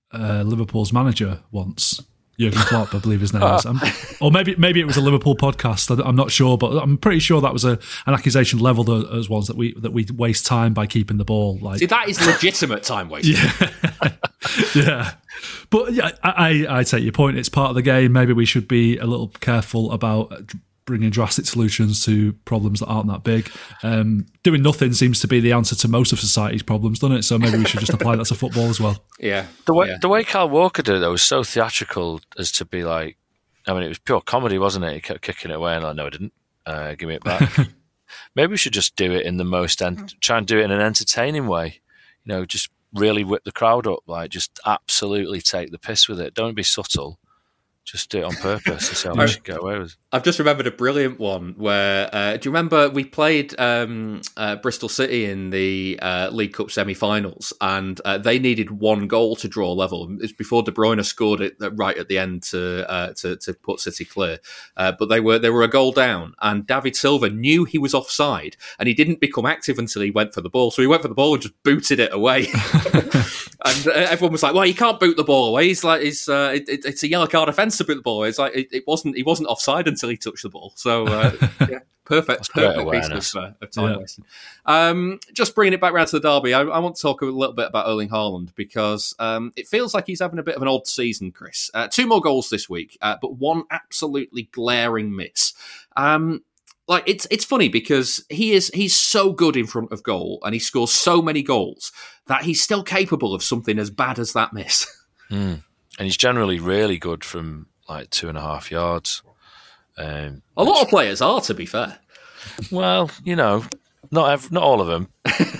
uh, Liverpool's manager once. Jurgen Klopp, I believe his name is. Um, or maybe maybe it was a Liverpool podcast. I'm not sure, but I'm pretty sure that was a, an accusation levelled as ones that we that we waste time by keeping the ball. Like, see, that is legitimate time wasting. Yeah, yeah. But yeah, I, I take your point. It's part of the game. Maybe we should be a little careful about bringing drastic solutions to problems that aren't that big. Um, doing nothing seems to be the answer to most of society's problems, doesn't it? So maybe we should just apply that to football as well. Yeah. The way yeah. the way Kyle Walker did it, though, was so theatrical as to be like, I mean, it was pure comedy, wasn't it? He kept kicking it away and like, no, I didn't. Uh, give me it back. Maybe we should just do it in the most, en- try and do it in an entertaining way. You know, just really whip the crowd up, like just absolutely take the piss with it. Don't be subtle. Just do it on purpose and see how much you get away with. I've just remembered a brilliant one where, uh, do you remember we played um, uh, Bristol City in the uh, League Cup semi-finals, and uh, they needed one goal to draw level. It's before De Bruyne scored it right at the end to uh, to, to put City clear. Uh, but they were they were a goal down, and David Silva knew he was offside, and he didn't become active until he went for the ball. So he went for the ball and just booted it away. And uh, everyone was like, "Well, you can't boot the ball away. He's like, it's uh, it, it's a yellow card offence to boot the ball away." It's like it, it wasn't. He wasn't offside until he touched the ball. So uh, yeah, perfect, perfect piece of, uh, of time yeah. wasting. Um, just bringing it back round to the derby, I, I want to talk a little bit about Erling Haaland because um, it feels like he's having a bit of an odd season. Chris, uh, two more goals this week, uh, but one absolutely glaring miss. Um, Like it's it's funny because he is he's so good in front of goal and he scores so many goals that he's still capable of something as bad as that miss. Mm. And he's generally really good from like two and a half yards. Um, a lot of players are, to be fair. Well, you know, not ev- not all of them.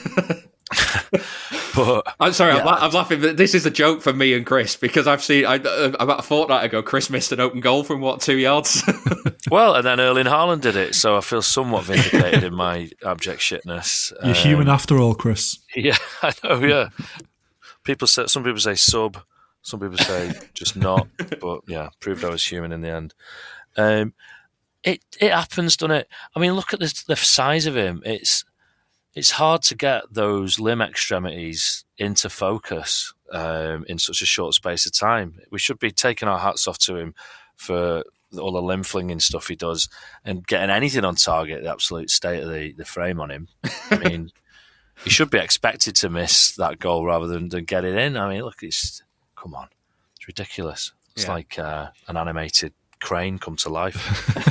But I'm sorry, yeah. I'm, la- I'm laughing. But this is a joke for me and Chris because I've seen I, uh, about a fortnight ago, Chris missed an open goal from what two yards. Well, and then Erling Haaland did it, so I feel somewhat vindicated in my abject shitness. You're um, human after all, Chris. Yeah, I know. Yeah, people say some people say sub, some people say just not. But yeah, proved I was human in the end. Um, it it happens, doesn't it? I mean, look at the the size of him. It's It's hard to get those limb extremities into focus um, in such a short space of time. We should be taking our hats off to him for all the limb flinging stuff he does and getting anything on target, the absolute state of the, the frame on him. I mean, he should be expected to miss that goal rather than, than get it in. I mean, look, it's come on. It's ridiculous. It's yeah. like uh, an animated crane come to life.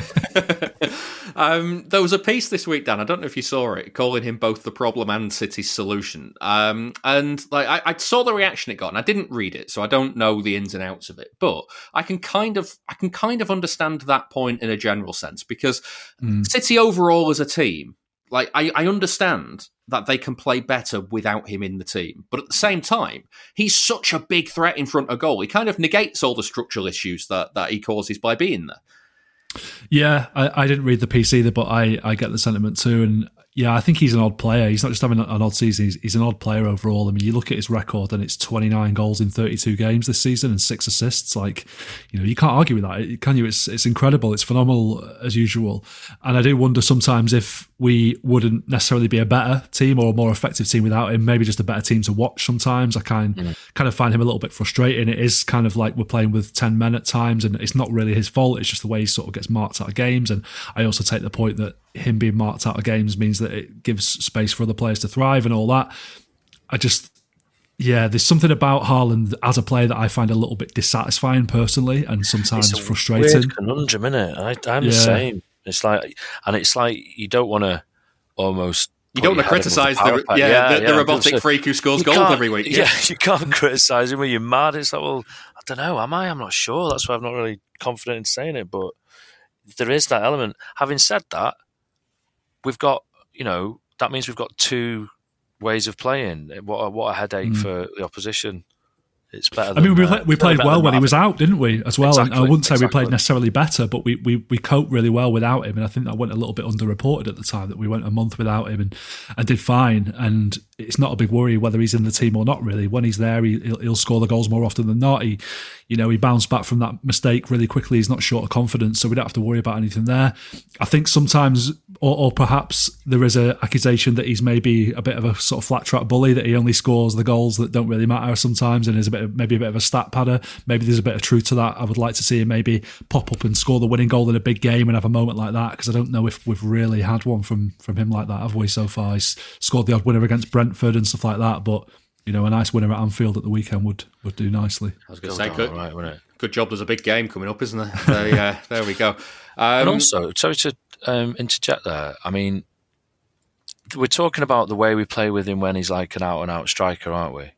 um, there was a piece this week, Dan, I don't know if you saw it, calling him both the problem and City's solution. Um, and like I, I saw the reaction it got, and I didn't read it, so I don't know the ins and outs of it. But I can kind of, I can kind of understand that point in a general sense because mm. City overall as a team, like I, I understand that they can play better without him in the team. But at the same time, he's such a big threat in front of goal. He kind of negates all the structural issues that, that he causes by being there. Yeah, I, I didn't read the piece either, but I, I get the sentiment too. And yeah, I think he's an odd player. He's not just having an odd season, he's, he's an odd player overall. I mean, you look at his record and it's twenty-nine goals in thirty-two games this season and six assists. Like, you know, you can't argue with that, can you? It's it's incredible. It's phenomenal as usual. And I do wonder sometimes if we wouldn't necessarily be a better team or a more effective team without him, maybe just a better team to watch sometimes. I kind, mm. kind of find him a little bit frustrating. It is kind of like we're playing with ten men at times and it's not really his fault. It's just the way he sort of gets marked out of games. And I also take the point that him being marked out of games means that it gives space for other players to thrive and all that. I just, yeah, there's something about Haaland as a player that I find a little bit dissatisfying personally and sometimes it's a frustrating. Weird conundrum, isn't it? I, I'm yeah. the same. It's like, and it's like you don't want to almost. You don't want to criticise the, the, yeah, yeah, the, the yeah, robotic freak who scores goals every week. Yeah, yeah you can't criticise him when you're mad. It's like, well, I don't know, am I? I'm not sure. That's why I'm not really confident in saying it. But there is that element. Having said that, we've got, you know, that means we've got two ways of playing. What a, what a headache mm. for the opposition. It's better than, I mean, we, uh, we played well when he was out, didn't we, as well? Exactly, and I wouldn't say exactly. we played necessarily better, but we, we, we coped really well without him. And I think that went a little bit underreported at the time, that we went a month without him and, and did fine. And it's not a big worry whether he's in the team or not, really. When he's there, he, he'll, he'll score the goals more often than not. He, you know, he bounced back from that mistake really quickly. He's not short of confidence, so we don't have to worry about anything there. I think sometimes, or, or perhaps there is an accusation that he's maybe a bit of a sort of flat track bully, that he only scores the goals that don't really matter sometimes and is a bit of, maybe a bit of a stat padder. Maybe there's a bit of truth to that. I would like to see him maybe pop up and score the winning goal in a big game and have a moment like that, because I don't know if we've really had one from from him like that, have we, so far? He's scored the odd winner against Brentford and stuff like that, but you know, a nice winner at Anfield at the weekend would, would do nicely. I was going to say, good, right, wouldn't it? Good job. There's a big game coming up, isn't there? So, yeah, there we go. Um, and also, sorry to um, interject there. I mean, we're talking about the way we play with him when he's like an out and out striker, aren't we?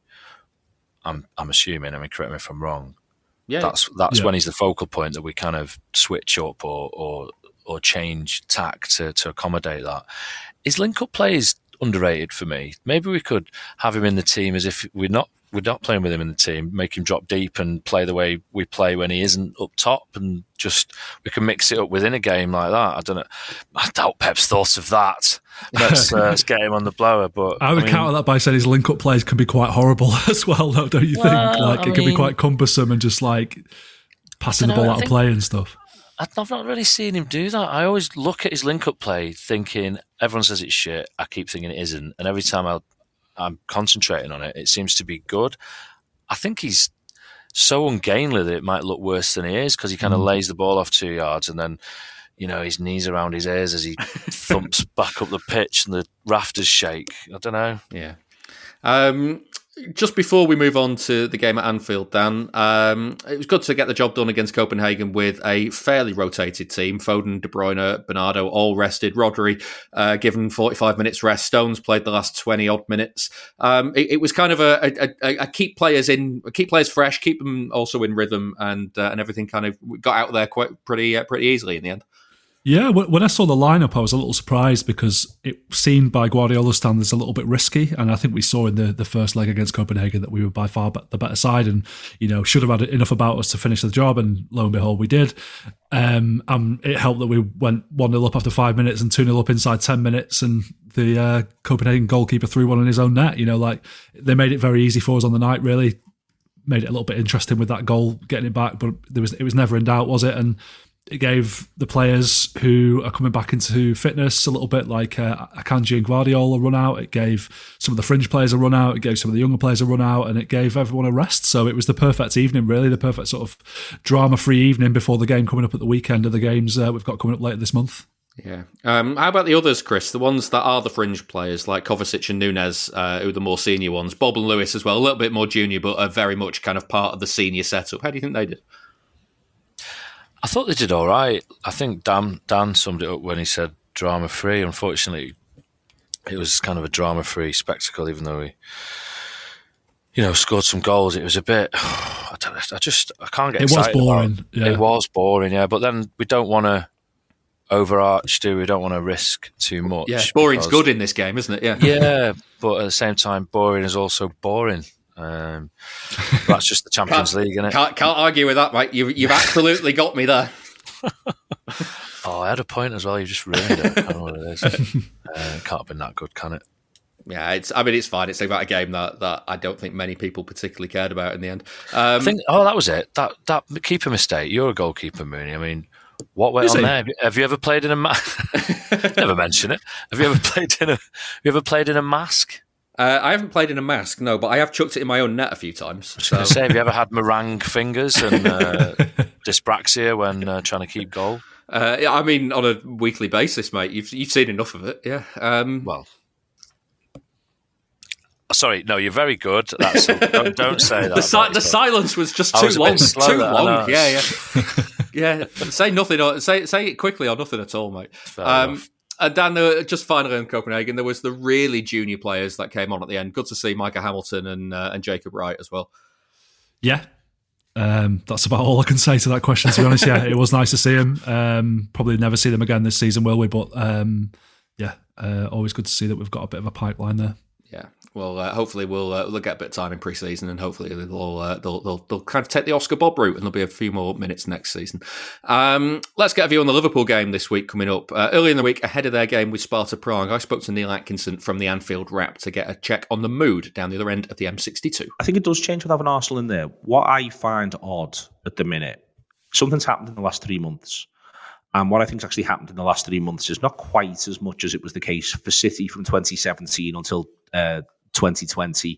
I'm I'm assuming. I mean, correct me if I'm wrong. Yeah, that's that's yeah. when he's the focal point that we kind of switch up or or or change tack to to accommodate that. His link up play is underrated for me. Maybe we could have him in the team as if we're not we're not playing with him in the team, make him drop deep and play the way we play when he isn't up top, and just we can mix it up within a game like that. I don't know. I doubt Pep's thought of that. Let's, uh, let's get him on the blower. But I would I mean, counter that by saying his link-up plays can be quite horrible as well, though, don't you well, think? Like I it mean, can be quite cumbersome and just like passing the ball know, out of play and stuff. I've not really seen him do that. I always look at his link-up play thinking, everyone says it's shit. I keep thinking it isn't. And every time I'll, I'm concentrating on it, it seems to be good. I think he's so ungainly that it might look worse than he is, because he kind of mm. lays the ball off two yards and then, you know, his knees around his ears as he thumps back up the pitch and the rafters shake. I don't know. Yeah. Um, just before we move on to the game at Anfield, Dan, um, it was good to get the job done against Copenhagen with a fairly rotated team. Foden, De Bruyne, Bernardo all rested. Rodri uh, given forty-five minutes rest. Stones played the last twenty odd minutes. Um, it, it was kind of a, a, a, a keep players in, keep players fresh, keep them also in rhythm, and uh, and everything kind of got out there quite pretty uh, pretty easily in the end. Yeah, when I saw the lineup, I was a little surprised because it seemed by Guardiola's standards a little bit risky, and I think we saw in the, the first leg against Copenhagen that we were by far the better side, and you know should have had enough about us to finish the job, and lo and behold, we did. Um, and it helped that we went one nil up after five minutes and two nil up inside ten minutes, and the uh, Copenhagen goalkeeper threw one in his own net. You know, like they made it very easy for us on the night. Really made it a little bit interesting with that goal, getting it back, but there was it was never in doubt, was it? And it gave the players who are coming back into fitness a little bit like uh, Akanji and Guardiola a run out. It gave some of the fringe players a run out. It gave some of the younger players a run out, and it gave everyone a rest. So it was the perfect evening, really, the perfect sort of drama-free evening before the game coming up at the weekend of the games uh, we've got coming up later this month. Yeah. Um, how about the others, Chris? The ones that are the fringe players, like Kovacic and Nunes, uh, who are the more senior ones. Bob and Lewis as well, a little bit more junior, but are very much kind of part of the senior setup. How do you think they did? I thought they did all right. I think Dan Dan summed it up when he said drama-free. Unfortunately, it was kind of a drama-free spectacle, even though we, you know, scored some goals. It was a bit, I, don't, I just, I can't get it excited. It was boring. Yeah. It. it was boring, yeah. But then we don't want to overarch, do we? We don't want to risk too much. Yeah, boring's because, good in this game, isn't it? Yeah. Yeah, but at the same time, boring is also boring. Um, that's just the Champions League, isn't it? Can't, can't argue with that, mate. You've, you've absolutely got me there. Oh, I had a point as well. You just ruined it. I don't know what it is. Uh, it can't have been that good, can it? Yeah, it's. I mean, it's fine. It's about a game that, that I don't think many people particularly cared about in the end. Um, I think. Oh, that was it. That that keeper mistake. You're a goalkeeper, Mooney. I mean, what went is on he? there? Have you, have you ever played in a mask? Never mention it. Have you ever played in a? Have you ever played in a mask? Uh, I haven't played in a mask, no, but I have chucked it in my own net a few times. I was going to say, have you ever had meringue fingers and uh, dyspraxia when uh, trying to keep goal? Uh, I mean, on a weekly basis, mate. You've you've seen enough of it, yeah. Um, well, sorry, no, you're very good. That's don't, don't say that. The, si- the silence was just too was long. Too long. Yeah, yeah, yeah. Say nothing. Or say say it quickly or nothing at all, mate. Um, And Dan, uh, just finally in Copenhagen, there was the really junior players that came on at the end. Good to see Micah Hamilton and uh, and Jacob Wright as well. Yeah, um, that's about all I can say to that question, to be honest. Yeah, it was nice to see him. Um, probably never see them again this season, will we? But um, yeah, uh, always good to see that we've got a bit of a pipeline there. Yeah. Well, uh, hopefully we'll uh, we'll get a bit of time in pre-season, and hopefully they'll, uh, they'll they'll they'll kind of take the Oscar Bob route, and there'll be a few more minutes next season. Um, let's get a view on the Liverpool game this week coming up. Uh, early in the week, ahead of their game with Sparta Prague, I spoke to Neil Atkinson from the Anfield Wrap to get a check on the mood down the other end of the M sixty-two. I think it does change with having Arsenal in there. What I find odd at the minute, something's happened in the last three months. And what I think's actually happened in the last three months is not quite as much as it was the case for City from twenty seventeen until uh, twenty twenty.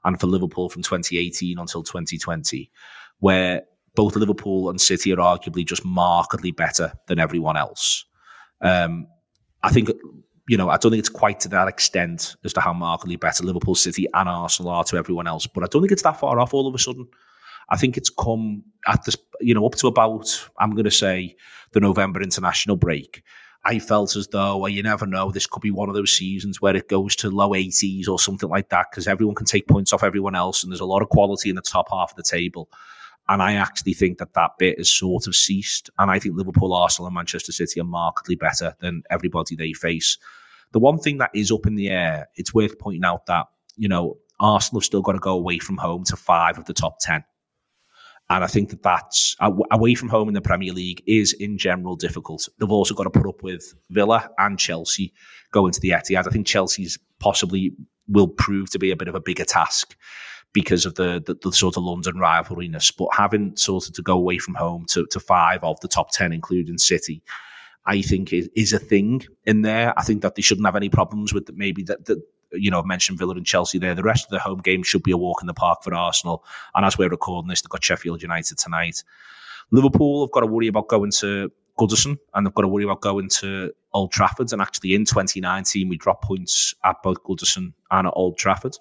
and for Liverpool from twenty eighteen until twenty twenty, where both Liverpool and City are arguably just markedly better than everyone else. Um, I think, you know, I don't think it's quite to that extent as to how markedly better Liverpool, City and Arsenal are to everyone else, but I don't think it's that far off all of a sudden. I think it's come at this, you know, up to about, I'm going to say, the November international break. I felt as though, well, you never know, this could be one of those seasons where it goes to low eighties or something like that, because everyone can take points off everyone else and there's a lot of quality in the top half of the table. And I actually think that that bit has sort of ceased. And I think Liverpool, Arsenal and Manchester City are markedly better than everybody they face. The one thing that is up in the air, it's worth pointing out that, you know, Arsenal have still got to go away from home to five of the top ten. And I think that that's, away from home in the Premier League is in general difficult. They've also got to put up with Villa and Chelsea going to the Etihad. I think Chelsea's possibly will prove to be a bit of a bigger task because of the, the, the sort of London rivalryness. But having sort of to go away from home to, to five of the top ten, including City, I think is, is a thing in there. I think that they shouldn't have any problems with the, maybe that, that you know, I've mentioned Villa and Chelsea there. The rest of the home games should be a walk in the park for Arsenal. And as we're recording this, they've got Sheffield United tonight. Liverpool have got to worry about going to Goodison and they've got to worry about going to Old Trafford. And actually in twenty nineteen, we dropped points at both Goodison and at Old Trafford.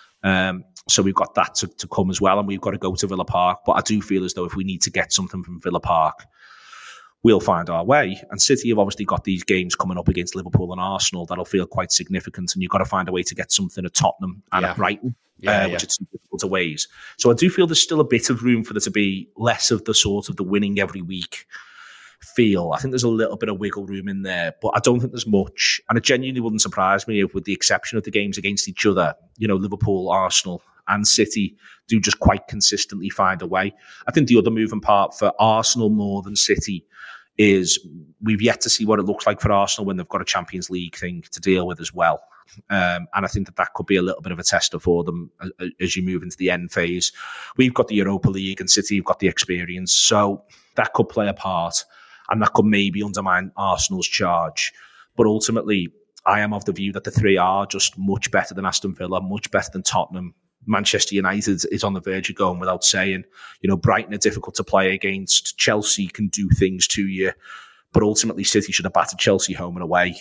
Um, so we've got that to, to come as well. And we've got to go to Villa Park. But I do feel as though if we need to get something from Villa Park, we'll find our way. And City have obviously got these games coming up against Liverpool and Arsenal that'll feel quite significant. And you've got to find a way to get something at Tottenham and yeah. at Brighton, yeah, uh, yeah. which are two difficult ways. So I do feel there's still a bit of room for there to be less of the sort of the winning every week feel. I think there's a little bit of wiggle room in there, but I don't think there's much. And it genuinely wouldn't surprise me if, with the exception of the games against each other, you know, Liverpool, Arsenal and City do just quite consistently find a way. I think the other moving part for Arsenal more than City is we've yet to see what it looks like for Arsenal when they've got a Champions League thing to deal with as well. Um, and I think that that could be a little bit of a tester for them as, as you move into the end phase. We've got the Europa League and City have got the experience. So that could play a part and that could maybe undermine Arsenal's charge. But ultimately, I am of the view that the three are just much better than Aston Villa, much better than Tottenham. Manchester United is on the verge of going without saying. You know, Brighton are difficult to play against. Chelsea can do things to you. But ultimately, City should have battered Chelsea home and away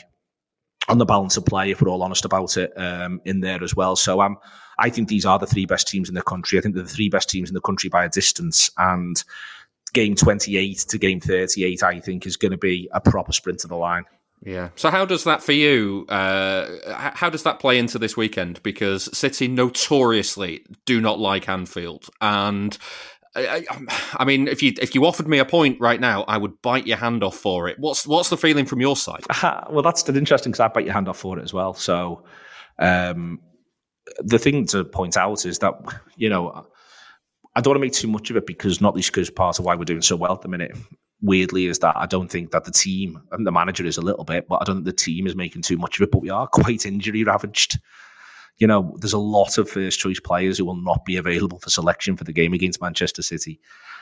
on the balance of play, if we're all honest about it, um, in there as well. So um, I think these are the three best teams in the country. I think they're the three best teams in the country by a distance. And game twenty-eight to game thirty-eight, I think, is going to be a proper sprint to the line. Yeah. So how does that for you, uh, how does that play into this weekend? Because City notoriously do not like Anfield. And I, I mean, if you if you offered me a point right now, I would bite your hand off for it. What's what's the feeling from your side? Uh, well, that's interesting because I bite your hand off for it as well. So um, the thing to point out is that, you know, I don't want to make too much of it because not least because part of why we're doing so well at the minute, weirdly, is that I don't think that the team, and the manager is a little bit, but I don't think the team is making too much of it, but we are quite injury ravaged. You know, there's a lot of first choice players who will not be available for selection for the game against Manchester City.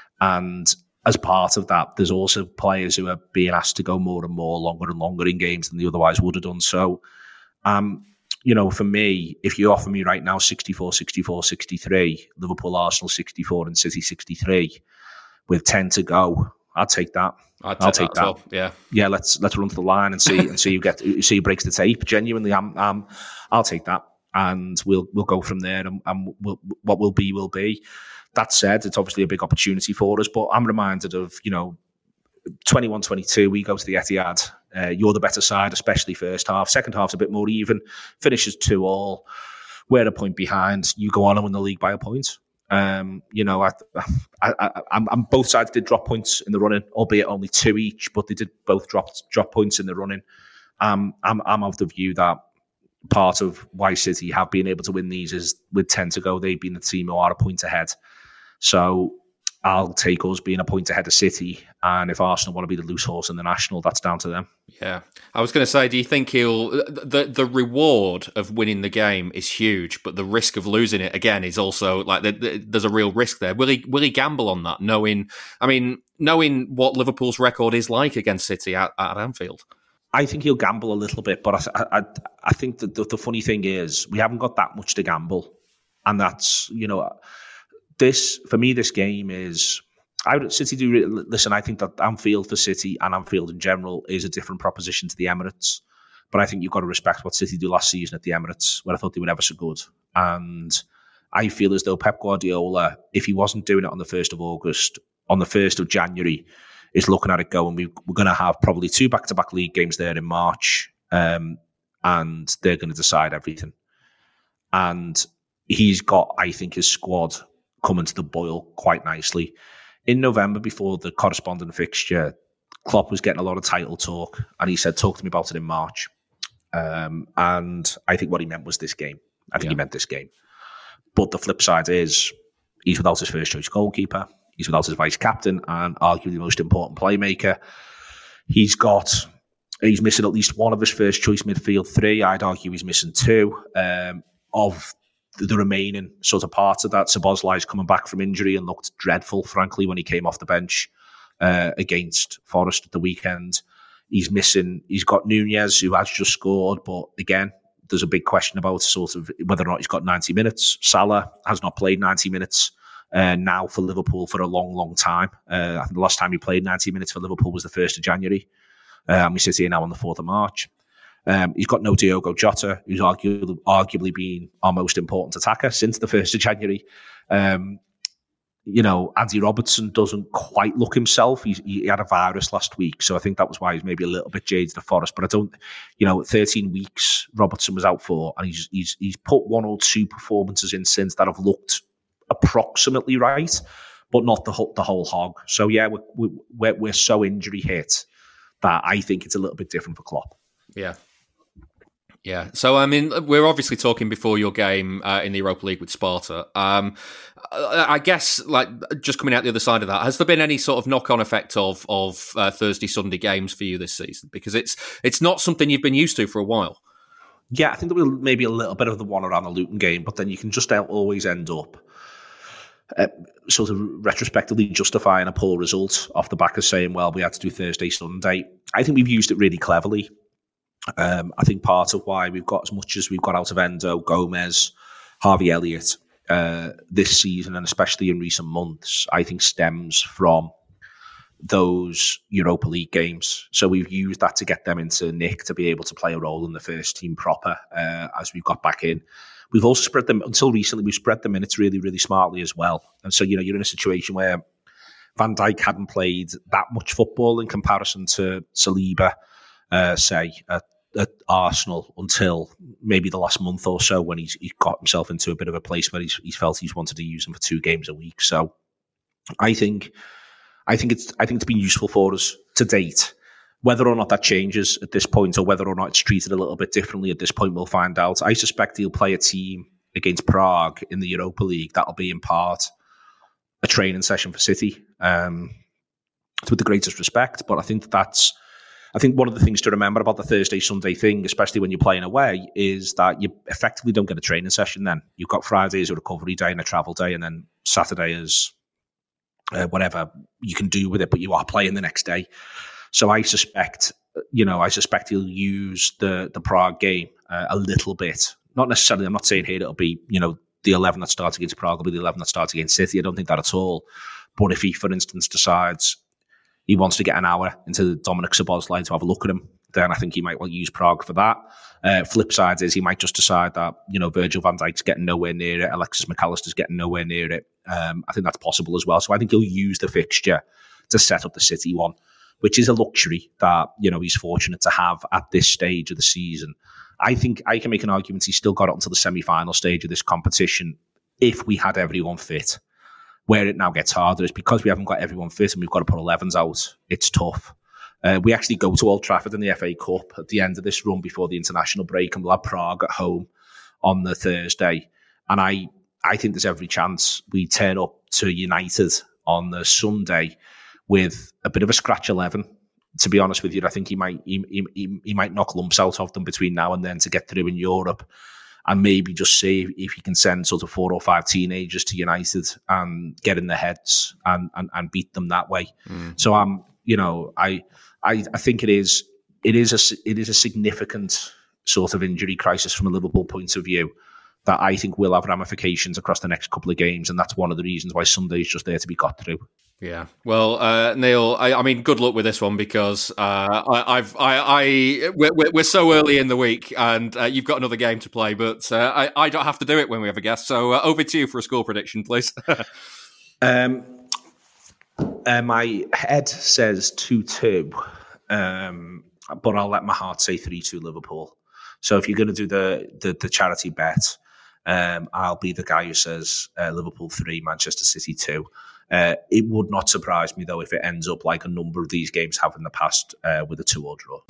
And as part of that, there's also players who are being asked to go more and more, longer and longer in games than they otherwise would have done. So, um, you know, for me, if you offer me right now sixty-four, sixty-four, sixty-three, Liverpool, Arsenal sixty-four and City sixty-three with ten to go, I'll take that. I'd I'll take take that. that. Well. Yeah, yeah. Let's let's run to the line and see and see who get see who breaks the tape. Genuinely, I'm, I'm I'll take that, and we'll we'll go from there. And, and we'll, what will be will be. That said, it's obviously a big opportunity for us. But I'm reminded of, you know, twenty-one twenty-two, we go to the Etihad. Uh, you're the better side, especially first half. Second half's a bit more even. Finishes two all. We're a point behind. You go on and win the league by a point. Um, you know, I, I, I, I'm, I'm both sides did drop points in the running, albeit only two each, but they did both drop drop points in the running. Um, I'm I'm of the view that part of why City have been able to win these is with ten to go, they've been the team who are a point ahead. So I'll take us being a point ahead of City, and if Arsenal want to be the loose horse in the National, that's down to them. Yeah, I was going to say, do you think he'll the the reward of winning the game is huge, but the risk of losing it again is also like the, the, there's a real risk there. Will he will he gamble on that? Knowing, I mean, knowing what Liverpool's record is like against City at, at Anfield. I think he'll gamble a little bit, but I I, I think that the, the funny thing is we haven't got that much to gamble. And that's, you know, this, for me, this game is, I would, City do, listen, I think that Anfield for City and Anfield in general is a different proposition to the Emirates. But I think you've got to respect what City do last season at the Emirates, where I thought they were ever so good. And I feel as though Pep Guardiola, if he wasn't doing it on the first of August, on the first of January, is looking at it going, we, we're going to have probably two back-to-back league games there in March, um, and they're going to decide everything. And he's got, I think, his squad coming to the boil quite nicely. In November, before the corresponding fixture, Klopp was getting a lot of title talk, and he said, talk to me about it in March. Um, and I think what he meant was this game. I think yeah. he meant this game. But the flip side is he's without his first choice goalkeeper. He's without his vice captain and arguably the most important playmaker. He's got, he's missing at least one of his first choice midfield three. I'd argue he's missing two. Um, of the remaining sort of parts of that, Szoboszlai's coming back from injury and looked dreadful, frankly, when he came off the bench uh, against Forest at the weekend. He's missing, he's got Nunez, who has just scored, but again, there's a big question about sort of whether or not he's got ninety minutes. Salah has not played ninety minutes uh, now for Liverpool for a long, long time. Uh, I think the last time he played ninety minutes for Liverpool was the first of January. Uh, and we sit here now on the fourth of March. Um, he's got no Diogo Jota, who's arguably, arguably been our most important attacker since the first of January. Um, you know, Andy Robertson doesn't quite look himself. He's, he had a virus last week, so I think that was why he's maybe a little bit jaded to Forest. But I don't, you know, thirteen weeks Robertson was out for, and he's he's he's put one or two performances in since that have looked approximately right, but not the whole, the whole hog. So yeah, we're, we're we're so injury hit that I think it's a little bit different for Klopp. Yeah. Yeah, so I mean, we're obviously talking before your game uh, in the Europa League with Sparta. Um, I guess, like, just coming out the other side of that, has there been any sort of knock-on effect of of uh, Thursday, Sunday games for you this season? Because it's it's not something you've been used to for a while. Yeah, I think there was maybe a little bit of the one around the Luton game, but then you can just always end up uh, sort of retrospectively justifying a poor result off the back of saying, well, we had to do Thursday, Sunday. I think we've used it really cleverly. Um, I think part of why we've got as much as we've got out of Endo, Gomez, Harvey Elliott uh, this season, and especially in recent months, I think stems from those Europa League games. So we've used that to get them into nick to be able to play a role in the first team proper uh, as we've got back in. We've also spread them, until recently, we've spread the minutes really, really smartly as well. And so, you know, you're in a situation where Van Dijk hadn't played that much football in comparison to Saliba, uh, say, at, at Arsenal until maybe the last month or so, when he's he got himself into a bit of a place where he's, he's felt he's wanted to use him for two games a week. So I think I think it's I think it's been useful for us to date. Whether or not that changes at this point, or whether or not it's treated a little bit differently at this point, we'll find out. I suspect he'll play a team against Prague in the Europa League. That'll be in part a training session for City. Um, with the greatest respect, but I think that's I think one of the things to remember about the Thursday, Sunday thing, especially when you're playing away, is that you effectively don't get a training session then. You've got Friday as a recovery day and a travel day, and then Saturday is uh, whatever you can do with it, but you are playing the next day. So I suspect, you know, I suspect he'll use the, the Prague game uh, a little bit. Not necessarily, I'm not saying here it'll be, you know, the eleven that starts against Prague will be the eleven that starts against City. I don't think that at all. But if he, for instance, decides he wants to get an hour into Dominic Szoboszlai to have a look at him, then I think he might well use Prague for that. Uh, flip side is he might just decide that, you know, Virgil van Dijk's getting nowhere near it, Alexis McAllister's getting nowhere near it. Um, I think that's possible as well. So I think he'll use the fixture to set up the City one, which is a luxury that, you know, he's fortunate to have at this stage of the season. I think I can make an argument he's still got it until the semi-final stage of this competition if we had everyone fit. Where it now gets harder is because we haven't got everyone fit and we've got to put elevens out. It's tough. Uh, we actually go to Old Trafford in the F A Cup at the end of this run before the international break, and we'll have Prague at home on the Thursday. And I, I think there's every chance we turn up to United on the Sunday with a bit of a scratch eleven. To be honest with you, I think he might he, he, he might knock lumps out of them between now and then to get through in Europe. And maybe just see if he can send sort of four or five teenagers to United and get in their heads and, and, and beat them that way. Mm. So I'm, um, you know, I, I I think it is it is a it is a significant sort of injury crisis from a Liverpool point of view. that I think will have ramifications across the next couple of games, and that's one of the reasons why Sunday's just there to be got through. Yeah, well, uh, Neil, I, I mean, good luck with this one because uh, I, I've, I, I, we're, we're so early in the week, and uh, you've got another game to play, but uh, I, I don't have to do it when we have a guest. So uh, over to you for a score prediction, please. um, uh, my head says two two, um, but I'll let my heart say three two Liverpool. So if you're going to do the, the the charity bet, um, I'll be the guy who says uh, Liverpool three, Manchester City two. Uh, it would not surprise me, though, if it ends up like a number of these games have in the past uh, with a two-all draw.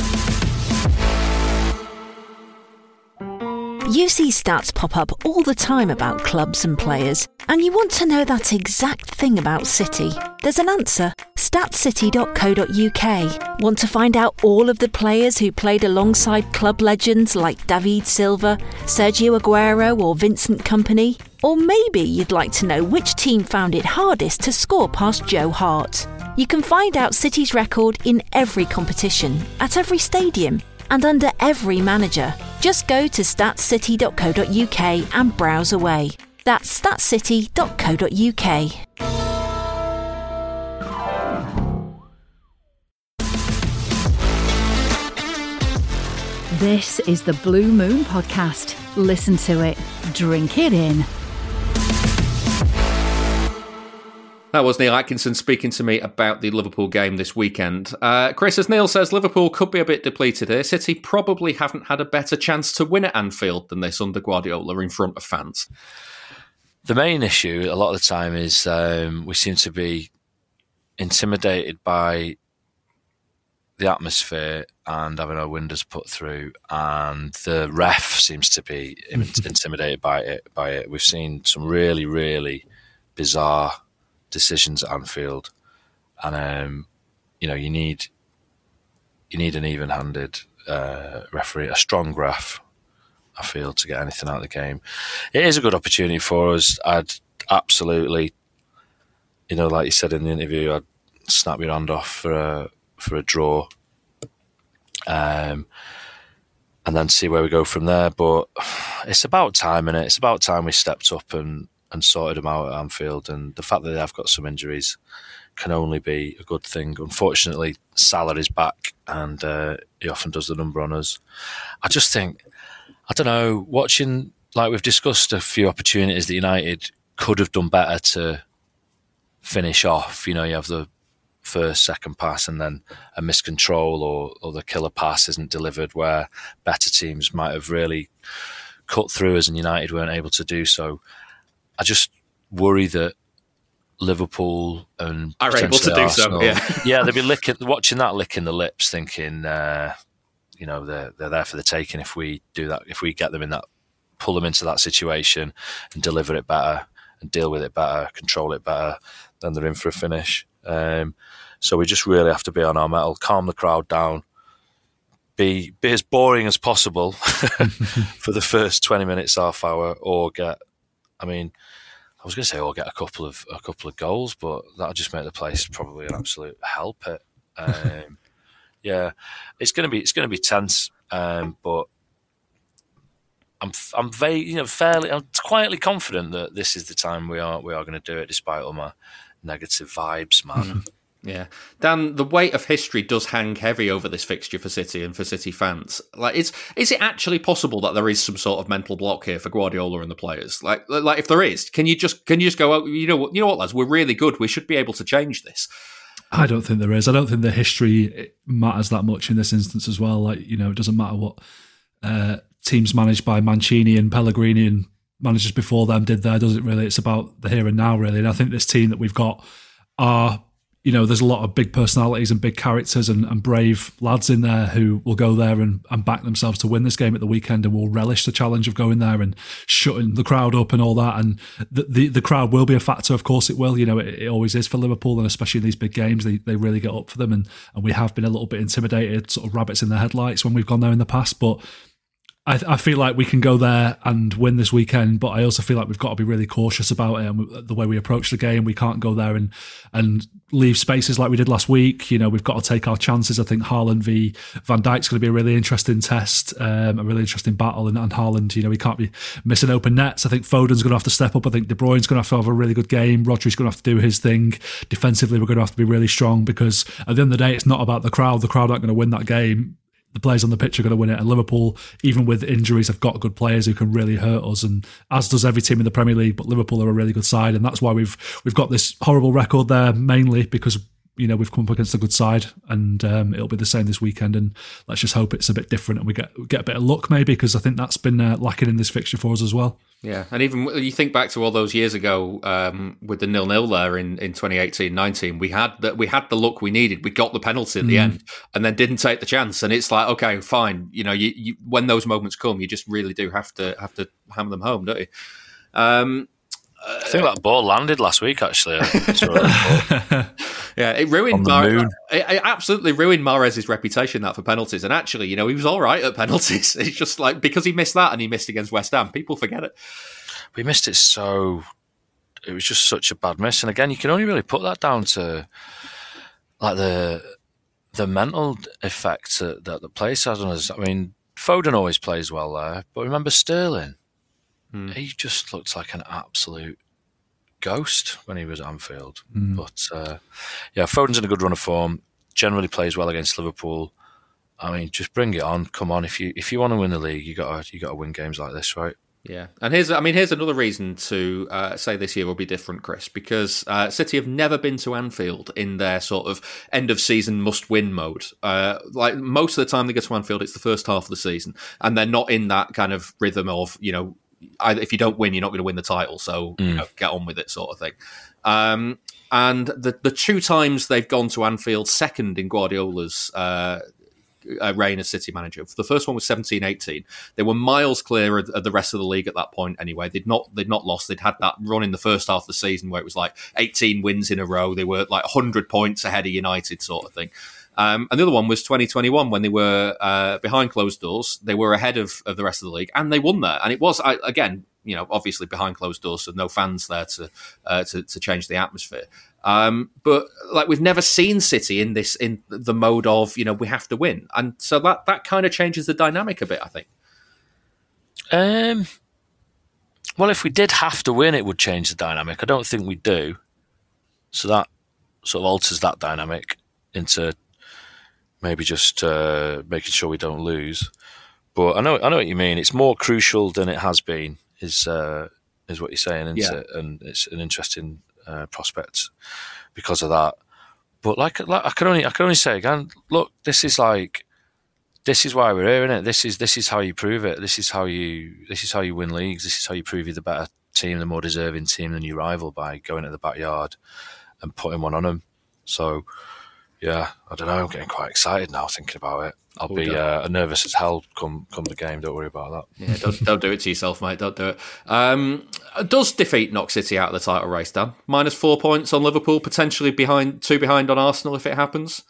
You see stats pop up all the time about clubs and players, and you want to know that exact thing about City. There's an answer. stat city dot co dot uk. Want to find out all of the players who played alongside club legends like David Silva, Sergio Aguero or Vincent Kompany? Or maybe you'd like to know which team found it hardest to score past Joe Hart. You can find out City's record in every competition, at every stadium, and under every manager. Just go to stat city dot co dot uk and browse away. That's stat city dot co dot uk. This is the Blue Moon Podcast. Listen to it, drink it in. That was Neil Atkinson speaking to me about the Liverpool game this weekend. Uh, Chris, as Neil says, Liverpool could be a bit depleted here. City probably haven't had a better chance to win at Anfield than this under Guardiola in front of fans. The main issue a lot of the time is um, we seem to be intimidated by the atmosphere and having our windows put through, and the ref seems to be intimidated by it. By it, we've seen some really, really bizarre decisions at Anfield, and um, you know you need you need an even-handed uh, referee, a strong ref, I feel, to get anything out of the game. It is a good opportunity for us. I'd absolutely, you know, like you said in the interview, I'd snap your hand off for a for a draw, um, and then see where we go from there. But it's about time, innit? It's about time we stepped up and. and sorted them out at Anfield, and the fact that they have got some injuries can only be a good thing. Unfortunately, Salah is back, and uh, he often does the number on us. I just think, I don't know, watching, like we've discussed a few opportunities that United could have done better to finish off. You know, you have the first, second pass, and then a miscontrol or, or the killer pass isn't delivered, where better teams might have really cut through us and United weren't able to do so. I just worry that Liverpool and are able to do Arsenal, so. Yeah, yeah, they'll be licking, watching that, licking the lips, thinking, uh, you know, they're they're there for the taking if we do that. If we get them in that, pull them into that situation and deliver it better and deal with it better, control it better, then they're in for a finish. Um, so we just really have to be on our mettle, calm the crowd down, be be as boring as possible for the first twenty minutes, half hour, or get. I mean, I was going to say, "I'll get a couple of a couple of goals," but that'll just make the place probably an absolute hell pit. Um, yeah, it's going to be it's going to be tense, um, but I'm I'm very you know fairly I'm quietly confident that this is the time we are we are going to do it, despite all my negative vibes, man. Mm. Yeah, Dan, the weight of history does hang heavy over this fixture for City and for City fans. Like, is is it actually possible that there is some sort of mental block here for Guardiola and the players? Like, like if there is, can you just can you just go, oh, you know what, you know what, lads, we're really good. We should be able to change this. I don't think there is. I don't think the history matters that much in this instance as well. Like, you know, it doesn't matter what uh, teams managed by Mancini and Pellegrini and managers before them did there, does it really? It's about the here and now, really. And I think this team that we've got are. You know, there's a lot of big personalities and big characters and, and brave lads in there who will go there and, and back themselves to win this game at the weekend and will relish the challenge of going there and shutting the crowd up and all that. And the the, the crowd will be a factor, of course it will. You know, it, it always is for Liverpool, and especially in these big games, they, they really get up for them. And, and we have been a little bit intimidated, sort of rabbits in the headlights when we've gone there in the past. But I, I feel like we can go there and win this weekend, but I also feel like we've got to be really cautious about it and the way we approach the game. We can't go there and and leave spaces like we did last week. You know, we've got to take our chances. I think Haaland v Van Dijk's going to be a really interesting test, um, a really interesting battle. And, and Haaland, you know, he can't be missing open nets. I think Foden's going to have to step up. I think De Bruyne's going to have to have a really good game. Rodri's going to have to do his thing. Defensively, we're going to have to be really strong because at the end of the day, it's not about the crowd. The crowd aren't going to win that game. The players on the pitch are going to win it, and Liverpool, even with injuries, have got good players who can really hurt us, and as does every team in the Premier League. But Liverpool are a really good side, and that's why we've we've got this horrible record there, mainly because, you know, we've come up against a good side, and um, it'll be the same this weekend. And let's just hope it's a bit different and we get get a bit of luck, maybe, because I think that's been uh, lacking in this fixture for us as well. Yeah, and even you think back to all those years ago um, with the nil-nil there in, in twenty eighteen nineteen, we had the, we had the luck we needed. We got the penalty at the mm. end and then didn't take the chance. And it's like, okay, fine. You know, you, you, when those moments come, you just really do have to have to hammer them home, don't you? Um, I think that ball landed last week, actually. Yeah, it ruined Mar- it, it absolutely ruined Mahrez's reputation, that for penalties. And actually, you know, he was all right at penalties. It's just like, because he missed that and he missed against West Ham, people forget it. We missed it so... It was just such a bad miss. And again, you can only really put that down to like the the mental effect that, that the place has on us. I mean, Foden always plays well there, but remember Sterling? Hmm. He just looked like an absolute ghost when he was at Anfield. Mm. But uh, yeah, Foden's in a good run of form. Generally plays well against Liverpool. I mean, just bring it on. Come on, if you if you want to win the league, you got to you got to win games like this, right? Yeah, and here's I mean here's another reason to uh, say this year will be different, Chris, because uh, City have never been to Anfield in their sort of end of season must win mode. Uh, like most of the time they go to Anfield, it's the first half of the season, and they're not in that kind of rhythm of, you know, either if you don't win, you're not going to win the title, so mm. you know, get on with it, sort of thing. Um, and the the two times they've gone to Anfield second in Guardiola's uh, uh, reign as City manager, the first one was seventeen eighteen. They were miles clear of, of the rest of the league at that point. Anyway, they'd not they'd not lost. They'd had that run in the first half of the season where it was like eighteen wins in a row. They were like one hundred points ahead of United, sort of thing. Um, and the other one was twenty twenty-one when they were uh, behind closed doors. They were ahead of, of the rest of the league, and they won that. And it was, I, again, you know, obviously behind closed doors, so no fans there to uh, to, to change the atmosphere. Um, but like we've never seen City in this in the mode of, you know, we have to win, and so that that kind of changes the dynamic a bit, I think. Um. Well, if we did have to win, it would change the dynamic. I don't think we do, so that sort of alters that dynamic into maybe just uh, making sure we don't lose. But I know I know what you mean. It's more crucial than it has been, is uh, is what you're saying, isn't Yeah. it? And it's an interesting uh, prospect because of that. But like, like I can only I can only say again, look, this is like this is why we're here, isn't it? This is this is how you prove it. This is how you this is how you win leagues. This is how you prove you're the better team, the more deserving team than your rival, by going to the backyard and putting one on them. So. Yeah, I don't know. I'm getting quite excited now thinking about it. I'll Oh, be don't. uh, nervous as hell come come the game. Don't worry about that. Yeah, don't don't do it to yourself, mate. Don't do it. Um, does defeat knock City out of the title race, Dan? Minus four points on Liverpool, potentially behind two behind on Arsenal if it happens.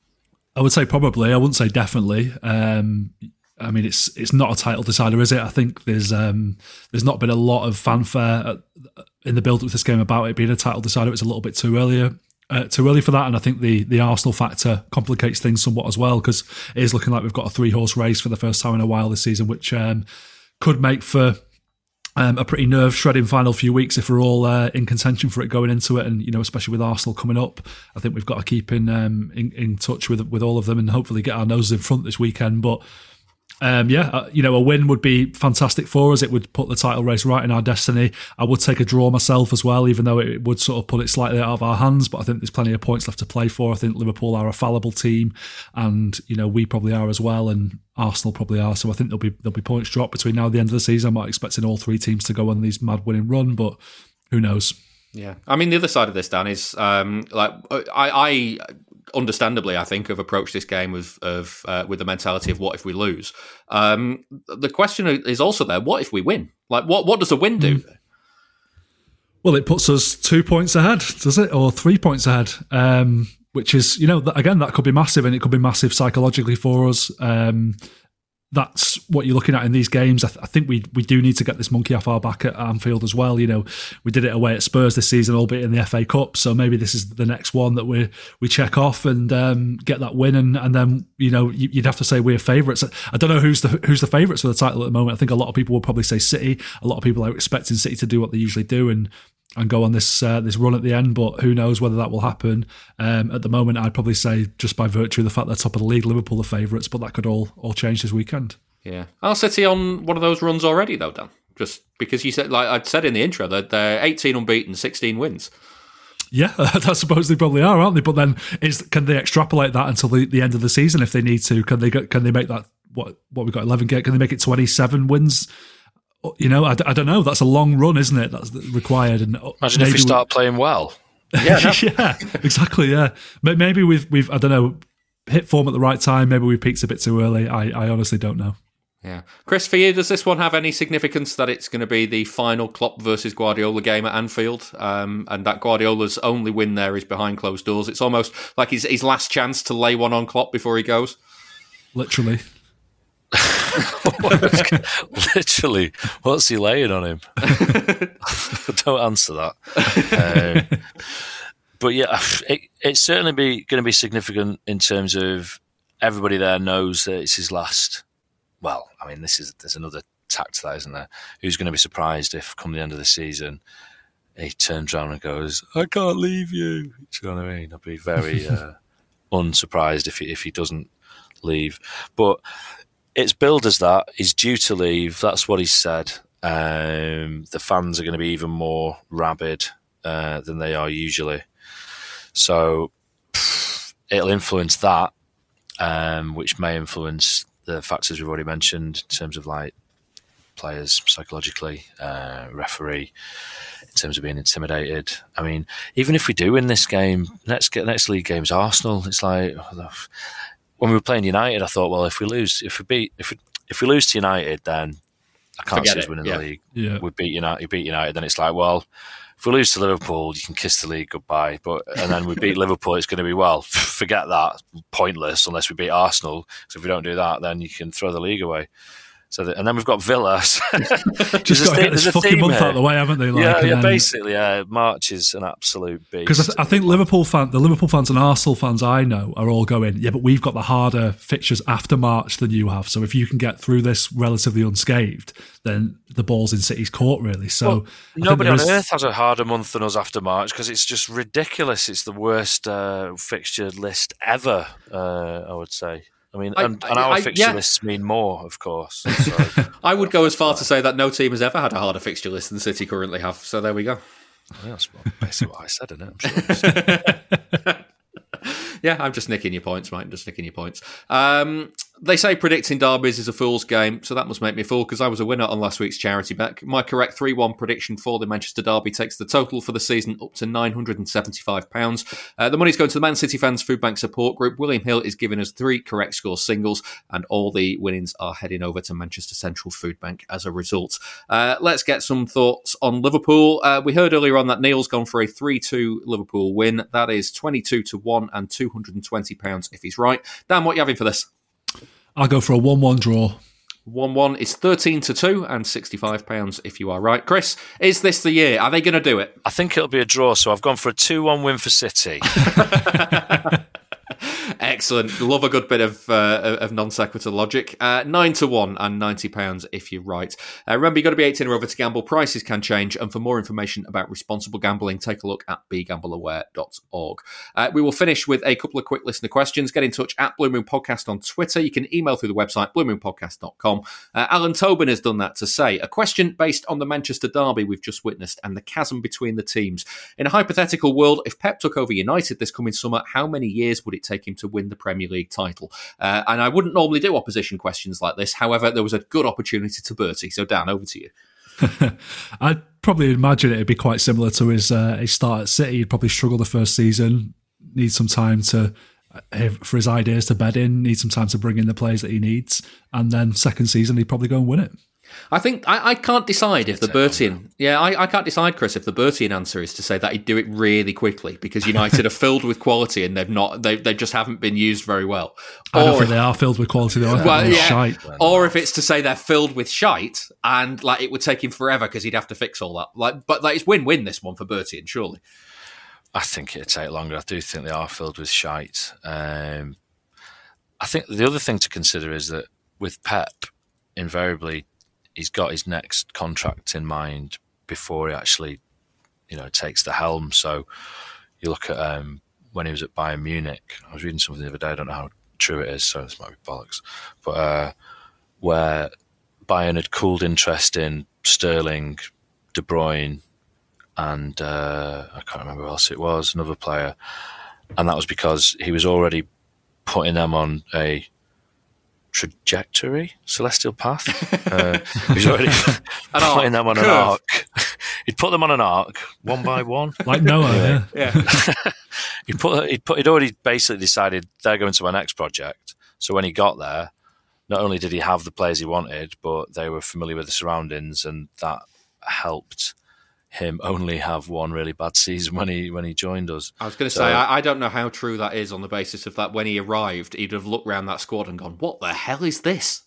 I would say probably. I wouldn't say definitely. Um, I mean, it's it's not a title decider, is it? I think there's um, there's not been a lot of fanfare at, in the build-up to this game about it being a title decider. It's a little bit too earlier. Uh, too early for that, and I think the, the Arsenal factor complicates things somewhat as well, because it is looking like we've got a three horse race for the first time in a while this season, which um, could make for um, a pretty nerve shredding final few weeks if we're all uh, in contention for it going into it. And you know, especially with Arsenal coming up, I think we've got to keep in um, in, in touch with with all of them and hopefully get our noses in front this weekend. But Um, yeah, uh, you know, a win would be fantastic for us. It would put the title race right in our destiny. I would take a draw myself as well, even though it would sort of put it slightly out of our hands. But I think there's plenty of points left to play for. I think Liverpool are a fallible team, and you know we probably are as well, and Arsenal probably are. So I think there'll be there'll be points dropped between now and the end of the season. I'm not expecting all three teams to go on these mad winning run, but who knows? Yeah, I mean the other side of this, Dan, is um, like I. I understandably, I think, have approached this game with of uh, with the mentality of what if we lose. Um, the question is also there: what if we win? Like, what what does a win do? Mm. Well, it puts us two points ahead, does it, or three points ahead? Um, which is, you know, again, that could be massive, and it could be massive psychologically for us. Um, that's what you're looking at in these games. I, th- I think we we do need to get this monkey off our back at Anfield as well. You know, we did it away at Spurs this season, albeit in the F A Cup. So maybe this is the next one that we we check off and um, get that win, and and then you know you, you'd have to say we're favourites. I don't know who's the who's the favourites for the title at the moment. I think a lot of people will probably say City. A lot of people are expecting City to do what they usually do and. and go on this uh, this run at the end, but who knows whether that will happen. Um, at the moment, I'd probably say just by virtue of the fact they're top of the league, Liverpool are favourites, but that could all all change this weekend. Yeah. Are City on one of those runs already, though, Dan? Just because you said, like I said in the intro, that they're eighteen unbeaten, sixteen wins. Yeah, I suppose they probably are, aren't they? But then, is can they extrapolate that until the, the end of the season if they need to? Can they can they make that what what we got eleven? Can they make it twenty-seven wins? You know, I, I don't know. That's a long run, isn't it? That's required. And imagine if we start we, playing well. Yeah, no. yeah, exactly. Yeah, maybe we've we've I don't know hit form at the right time. Maybe we peaked a bit too early. I, I honestly don't know. Yeah, Chris, for you, does this one have any significance that it's going to be the final Klopp versus Guardiola game at Anfield, um, and that Guardiola's only win there is behind closed doors? It's almost like his his last chance to lay one on Klopp before he goes. Literally. Literally, what's he laying on him? Don't answer that. Um, but yeah, it, it's certainly be going to be significant in terms of everybody there knows that it's his last. Well, I mean, this is there's another tack to that, isn't there? Who's going to be surprised if, come the end of the season, he turns around and goes, "I can't leave you." Do you know what I mean? I'd be very uh, unsurprised if he if he doesn't leave, but. It's billed as that. He's due to leave. That's what he said. Um, the fans are going to be even more rabid uh, than they are usually. So pff, it'll influence that, um, which may influence the factors we've already mentioned in terms of like players psychologically, uh, referee, in terms of being intimidated. I mean, even if we do win this game, next next league game's Arsenal. It's like. Oh, when we were playing United, I thought, well, if we lose, if we beat, if we, if we lose to United, then I can't Forget see us it. winning Yeah. the league. Yeah. We beat United, we beat United, then it's like, well, if we lose to Liverpool, you can kiss the league goodbye. But and then we beat Liverpool, it's going to be well, forget that, pointless unless we beat Arsenal. So if we don't do that, then you can throw the league away. So that, and then we've got Villa. Just got to get this fucking month out of the way, haven't they? Like, yeah, yeah then, basically, yeah. March is an absolute beast. Because I, th- I think Liverpool fan, the Liverpool fans and Arsenal fans I know are all going, yeah, but we've got the harder fixtures after March than you have. So if you can get through this relatively unscathed, then the ball's in City's court, really. So well, nobody on is... earth has a harder month than us after March because it's just ridiculous. It's the worst uh, fixture list ever, uh, I would say. I mean, I, and, and our I, fixture yeah. lists mean more, of course. So, I would go as far to say that no team has ever had a harder fixture list than City currently have. So there we go. Yeah, that's basically what I said, isn't it? I'm sure. Yeah, I'm just nicking your points, mate. Just nicking your points. Um, they say predicting derbies is a fool's game, so that must make me a fool because I was a winner on last week's charity bet. My correct three one prediction for the Manchester derby takes the total for the season up to nine hundred seventy-five pounds. Uh, the money's going to the Man City Fans Food Bank Support Group. William Hill is giving us three correct score singles, and all the winnings are heading over to Manchester Central Food Bank as a result. Uh, let's get some thoughts on Liverpool. Uh, we heard earlier on that Neil's gone for a three two Liverpool win. That is twenty-two to one and two hundred twenty pounds if he's right. Dan, what are you having for this? I'll go for a one one draw. one one is thirteen to two and sixty-five pounds if you are right. Chris, is this the year? Are they going to do it? I think it'll be a draw, so I've gone for a two one win for City. Excellent. Love a good bit of uh, of non sequitur logic. Uh, nine to one and ninety pounds if you're right. Uh, remember, you've got to be eighteen or over to gamble. Prices can change. And for more information about responsible gambling, take a look at be gamble aware dot org. Uh, we will finish with a couple of quick listener questions. Get in touch at Blue Moon Podcast on Twitter. You can email through the website blue moon podcast dot com. Uh, Alan Tobin has done that to say, a question based on the Manchester derby we've just witnessed and the chasm between the teams. In a hypothetical world, if Pep took over United this coming summer, how many years would it take him to win the Premier League title? Uh, and I wouldn't normally do opposition questions like this. However, there was a good opportunity to Bertie. So, Dan, over to you. I'd probably imagine it'd be quite similar to his uh, his start at City. He'd probably struggle the first season, need some time to uh, for his ideas to bed in, need some time to bring in the players that he needs, and then second season he'd probably go and win it. I think I, I can't decide if the Bertien. Yeah, I, I can't decide, Chris, if the Bertien answer is to say that he'd do it really quickly because United are filled with quality and they've not, they they just haven't been used very well. I don't or think if, they are filled with quality. Though. Well, yeah. Shite. Or if it's to say they're filled with shite and like it would take him forever because he'd have to fix all that. Like, but like it's win-win this one for Bertien, surely. I think it'd take longer. I do think they are filled with shite. Um, I think the other thing to consider is that with Pep, invariably, he's got his next contract in mind before he actually, you know, takes the helm. So you look at um, when he was at Bayern Munich. I was reading something the other day. I don't know how true it is, so this might be bollocks. But uh, where Bayern had cooled interest in Sterling, De Bruyne, and uh, I can't remember who else it was, another player, and that was because he was already putting them on a trajectory, celestial path. Uh, he's already putting them on an arc. He'd put them on an arc, one by one, like Noah. Yeah, yeah. he put he put he'd already basically decided they're going to my next project. So when he got there, not only did he have the players he wanted, but they were familiar with the surroundings, and that helped him only have one really bad season when he when he joined us. I was going to so, say, I, I don't know how true that is on the basis of that when he arrived, he'd have looked around that squad and gone, what the hell is this?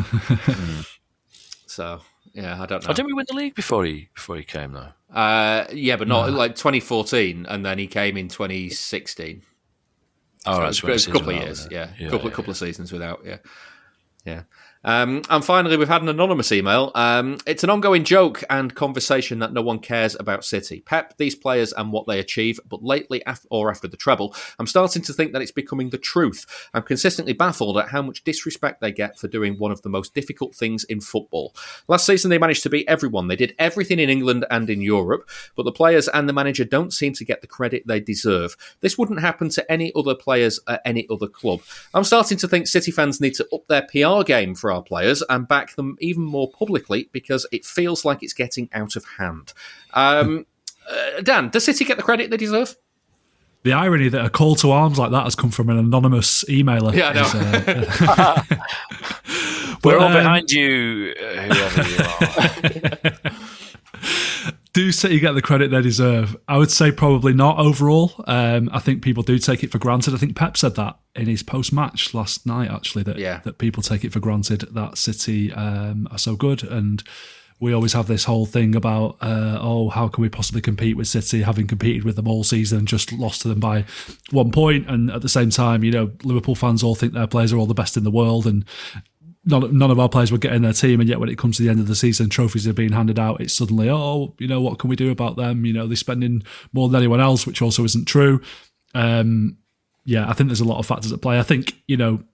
So, yeah, I don't know. Oh, didn't we win the league before he before he came, though? Uh, yeah, but not no. like twenty fourteen, and then he came in twenty sixteen. Oh, so right, it's so a couple of years, yeah. A yeah, couple, yeah, couple yeah. of seasons without, yeah. Yeah. Um, and finally, we've had an anonymous email. Um, it's an ongoing joke and conversation that no one cares about City. Pep, these players and what they achieve, but lately, af- or after the treble, I'm starting to think that it's becoming the truth. I'm consistently baffled at how much disrespect they get for doing one of the most difficult things in football. Last season, they managed to beat everyone. They did everything in England and in Europe, but the players and the manager don't seem to get the credit they deserve. This wouldn't happen to any other players at any other club. I'm starting to think City fans need to up their P R game for our players and back them even more publicly because it feels like it's getting out of hand. Um, uh, Dan, does City get the credit they deserve? The irony that a call to arms like that has come from an anonymous emailer. Yeah, I know. Is, uh, We're all um, behind you, whoever you are. Do City get the credit they deserve? I would say probably not overall. Um, I think people do take it for granted. I think Pep said that in his post-match last night, actually, that, yeah. that people take it for granted that City um, are so good. And we always have this whole thing about, uh, oh, how can we possibly compete with City, having competed with them all season and just lost to them by one point. And at the same time, you know, Liverpool fans all think their players are all the best in the world, and None, none of our players would get in their team, and yet when it comes to the end of the season, trophies are being handed out, it's suddenly, oh, you know, what can we do about them? You know, they're spending more than anyone else, which also isn't true. Um, yeah, I think there's a lot of factors at play. I think, you know,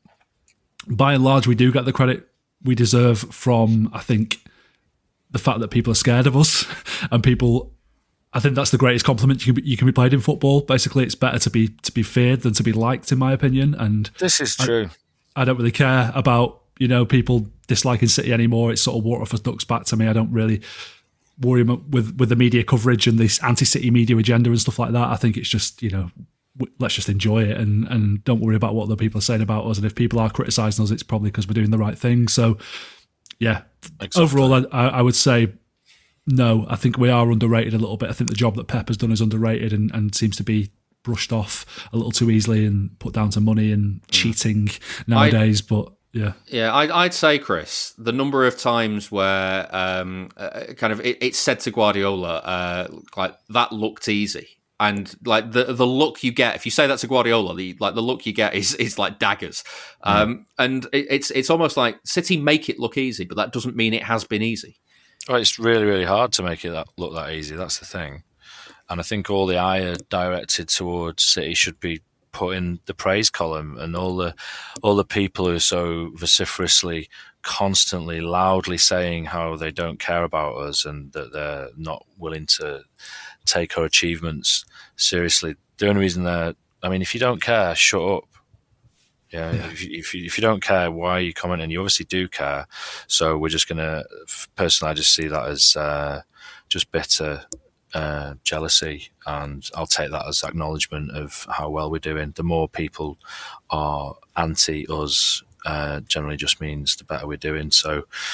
by and large, we do get the credit we deserve from, I think, the fact that people are scared of us, and people, I think that's the greatest compliment you can be, you can be played in football. Basically, it's better to be to be feared than to be liked, in my opinion. And this is true. I, I don't really care about, you know, people disliking City anymore. It's sort of water off a duck's back to me. I don't really worry with with the media coverage and this anti-City media agenda and stuff like that. I think it's just, you know, let's just enjoy it and, and don't worry about what other people are saying about us. And if people are criticising us, it's probably because we're doing the right thing. So, yeah, exactly. Overall, I, I would say no. I think we are underrated a little bit. I think the job that Pep has done is underrated and, and seems to be brushed off a little too easily and put down to money and cheating nowadays. I, but Yeah, yeah. I'd, I'd say, Chris, the number of times where um, uh, kind of it, it's said to Guardiola, uh, like that looked easy, and like the the look you get if you say that to Guardiola, the like the look you get is is like daggers, mm. um, and it, it's it's almost like City make it look easy, but that doesn't mean it has been easy. Well, it's really really hard to make it that look that easy. That's the thing, and I think all the ire directed towards City should be put in the praise column, and all the all the people who are so vociferously, constantly, loudly saying how they don't care about us and that they're not willing to take our achievements seriously. The only reason they're, I mean, if you don't care, shut up. Yeah, yeah. If, you, if, you, if you don't care, why are you commenting? You obviously do care. So we're just going to, personally, I just see that as uh, just bitter Uh, jealousy, and I'll take that as acknowledgement of how well we're doing. The more people are anti us, uh, generally just means the better we're doing. So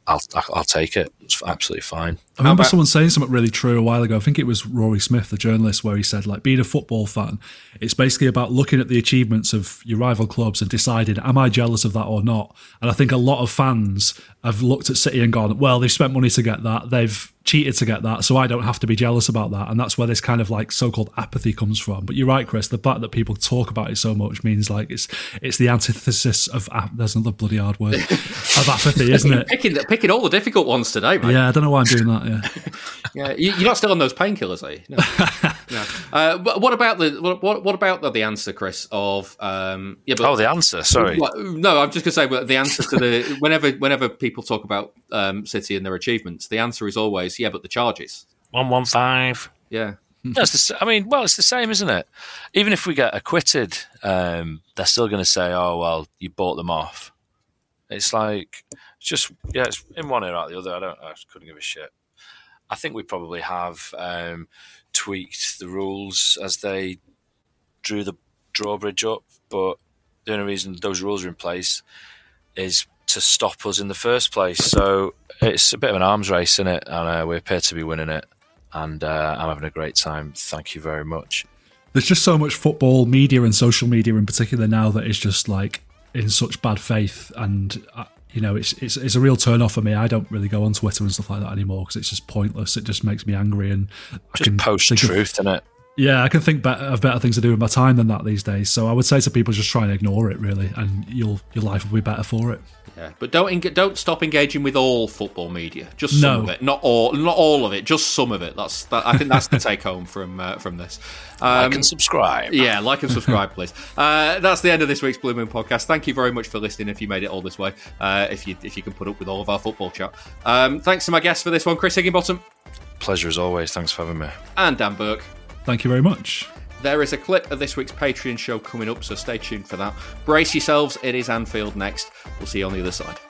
I'll I'll take it. It's absolutely fine. I remember someone saying something really true a while ago. I think it was Rory Smith, the journalist, where he said, like, being a football fan, it's basically about looking at the achievements of your rival clubs and deciding, am I jealous of that or not? And I think a lot of fans have looked at City and gone, well, they've spent money to get that, they've cheated to get that, so I don't have to be jealous about that. And that's where this kind of like so-called apathy comes from. But you're right, Chris, the fact that people talk about it so much means like it's it's the antithesis of, there's another bloody hard word, of apathy, isn't it? Picking, picking all the difficult ones today, mate. Yeah, I don't know why I'm doing that, yeah. Yeah, you, you're not still on those painkillers, are you? No. no. Uh, but what about the what? What about the, the answer, Chris? Of um, yeah, but, oh, the answer. Sorry, what, no, I'm just going to say but the answer to the whenever whenever people talk about um, City and their achievements, the answer is always yeah, but the charges. One one five. Yeah, that's the, I mean, well, it's the same, isn't it? Even if we get acquitted, um, they're still going to say, "Oh, well, you bought them off." It's like it's just yeah, it's in one ear out the other. I don't. I couldn't give a shit. I think we probably have um, tweaked the rules as they drew the drawbridge up, but the only reason those rules are in place is to stop us in the first place. So it's a bit of an arms race, isn't it? And uh, we appear to be winning it, and uh, I'm having a great time. Thank you very much. There's just so much football media and social media in particular now that is just like in such bad faith, and uh, you know, it's, it's it's a real turn off for me. I don't really go on Twitter and stuff like that anymore because it's just pointless. It just makes me angry, and just I can post truth, isn't it? Yeah, I can think better, of better things to do with my time than that these days. So I would say to people, just try and ignore it, really, and you'll your life will be better for it. Yeah, but don't en- don't stop engaging with all football media. Just some no. of it, not all, not all of it. Just some of it. That's that, I think that's the take home from uh, from this. Um, like and subscribe. Yeah, like and subscribe, please. Uh, that's the end of this week's Blue Moon podcast. Thank you very much for listening. If you made it all this way, uh, if you if you can put up with all of our football chat. Um, thanks to my guests for this one, Chris Higginbottom. Pleasure as always. Thanks for having me. And Dan Burke. Thank you very much. There is a clip of this week's Patreon show coming up, so stay tuned for that. Brace yourselves, it is Anfield next. We'll see you on the other side.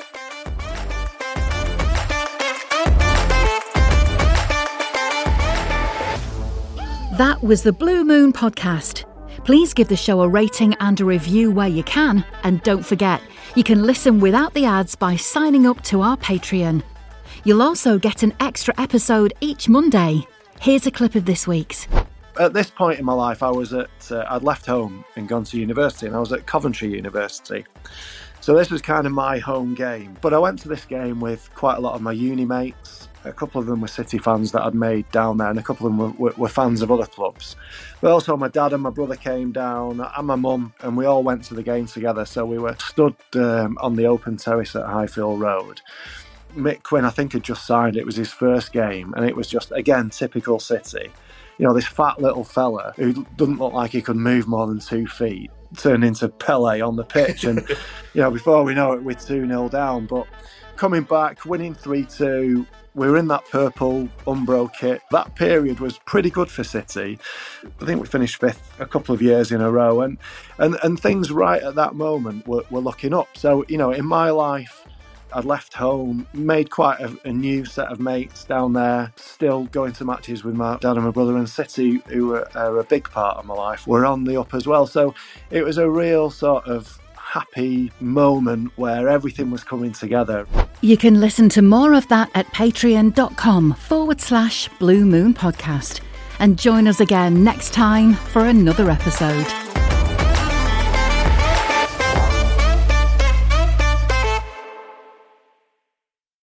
That was the Blue Moon podcast. Please give the show a rating and a review where you can. And don't forget, you can listen without the ads by signing up to our Patreon. You'll also get an extra episode each Monday. Here's a clip of this week's. At this point in my life, I was at, uh, I'd left home and gone to university, and I was at Coventry University. So this was kind of my home game. But I went to this game with quite a lot of my uni mates. A couple of them were City fans that I'd made down there, and a couple of them were, were, were fans of other clubs. But also my dad and my brother came down, and my mum, and we all went to the game together. So we were stood um, on the open terrace at Highfield Road. Mick Quinn, I think, had just signed. It was his first game, and it was just, again, typical City. You know, this fat little fella who doesn't look like he could move more than two feet turned into Pele on the pitch. And, you know, before we know it, we're two nil down. But coming back, winning three two, we were in that purple Umbro kit. That period was pretty good for City. I think we finished fifth a couple of years in a row. And and, and things right at that moment were, were looking up. So, you know, in my life, I'd left home, made quite a, a new set of mates down there, still going to matches with my dad and my brother, and City, who are, are a big part of my life, were on the up as well. So it was a real sort of happy moment where everything was coming together. You can listen to more of that at patreon.com forward slash Blue Moon Podcast. And join us again next time for another episode.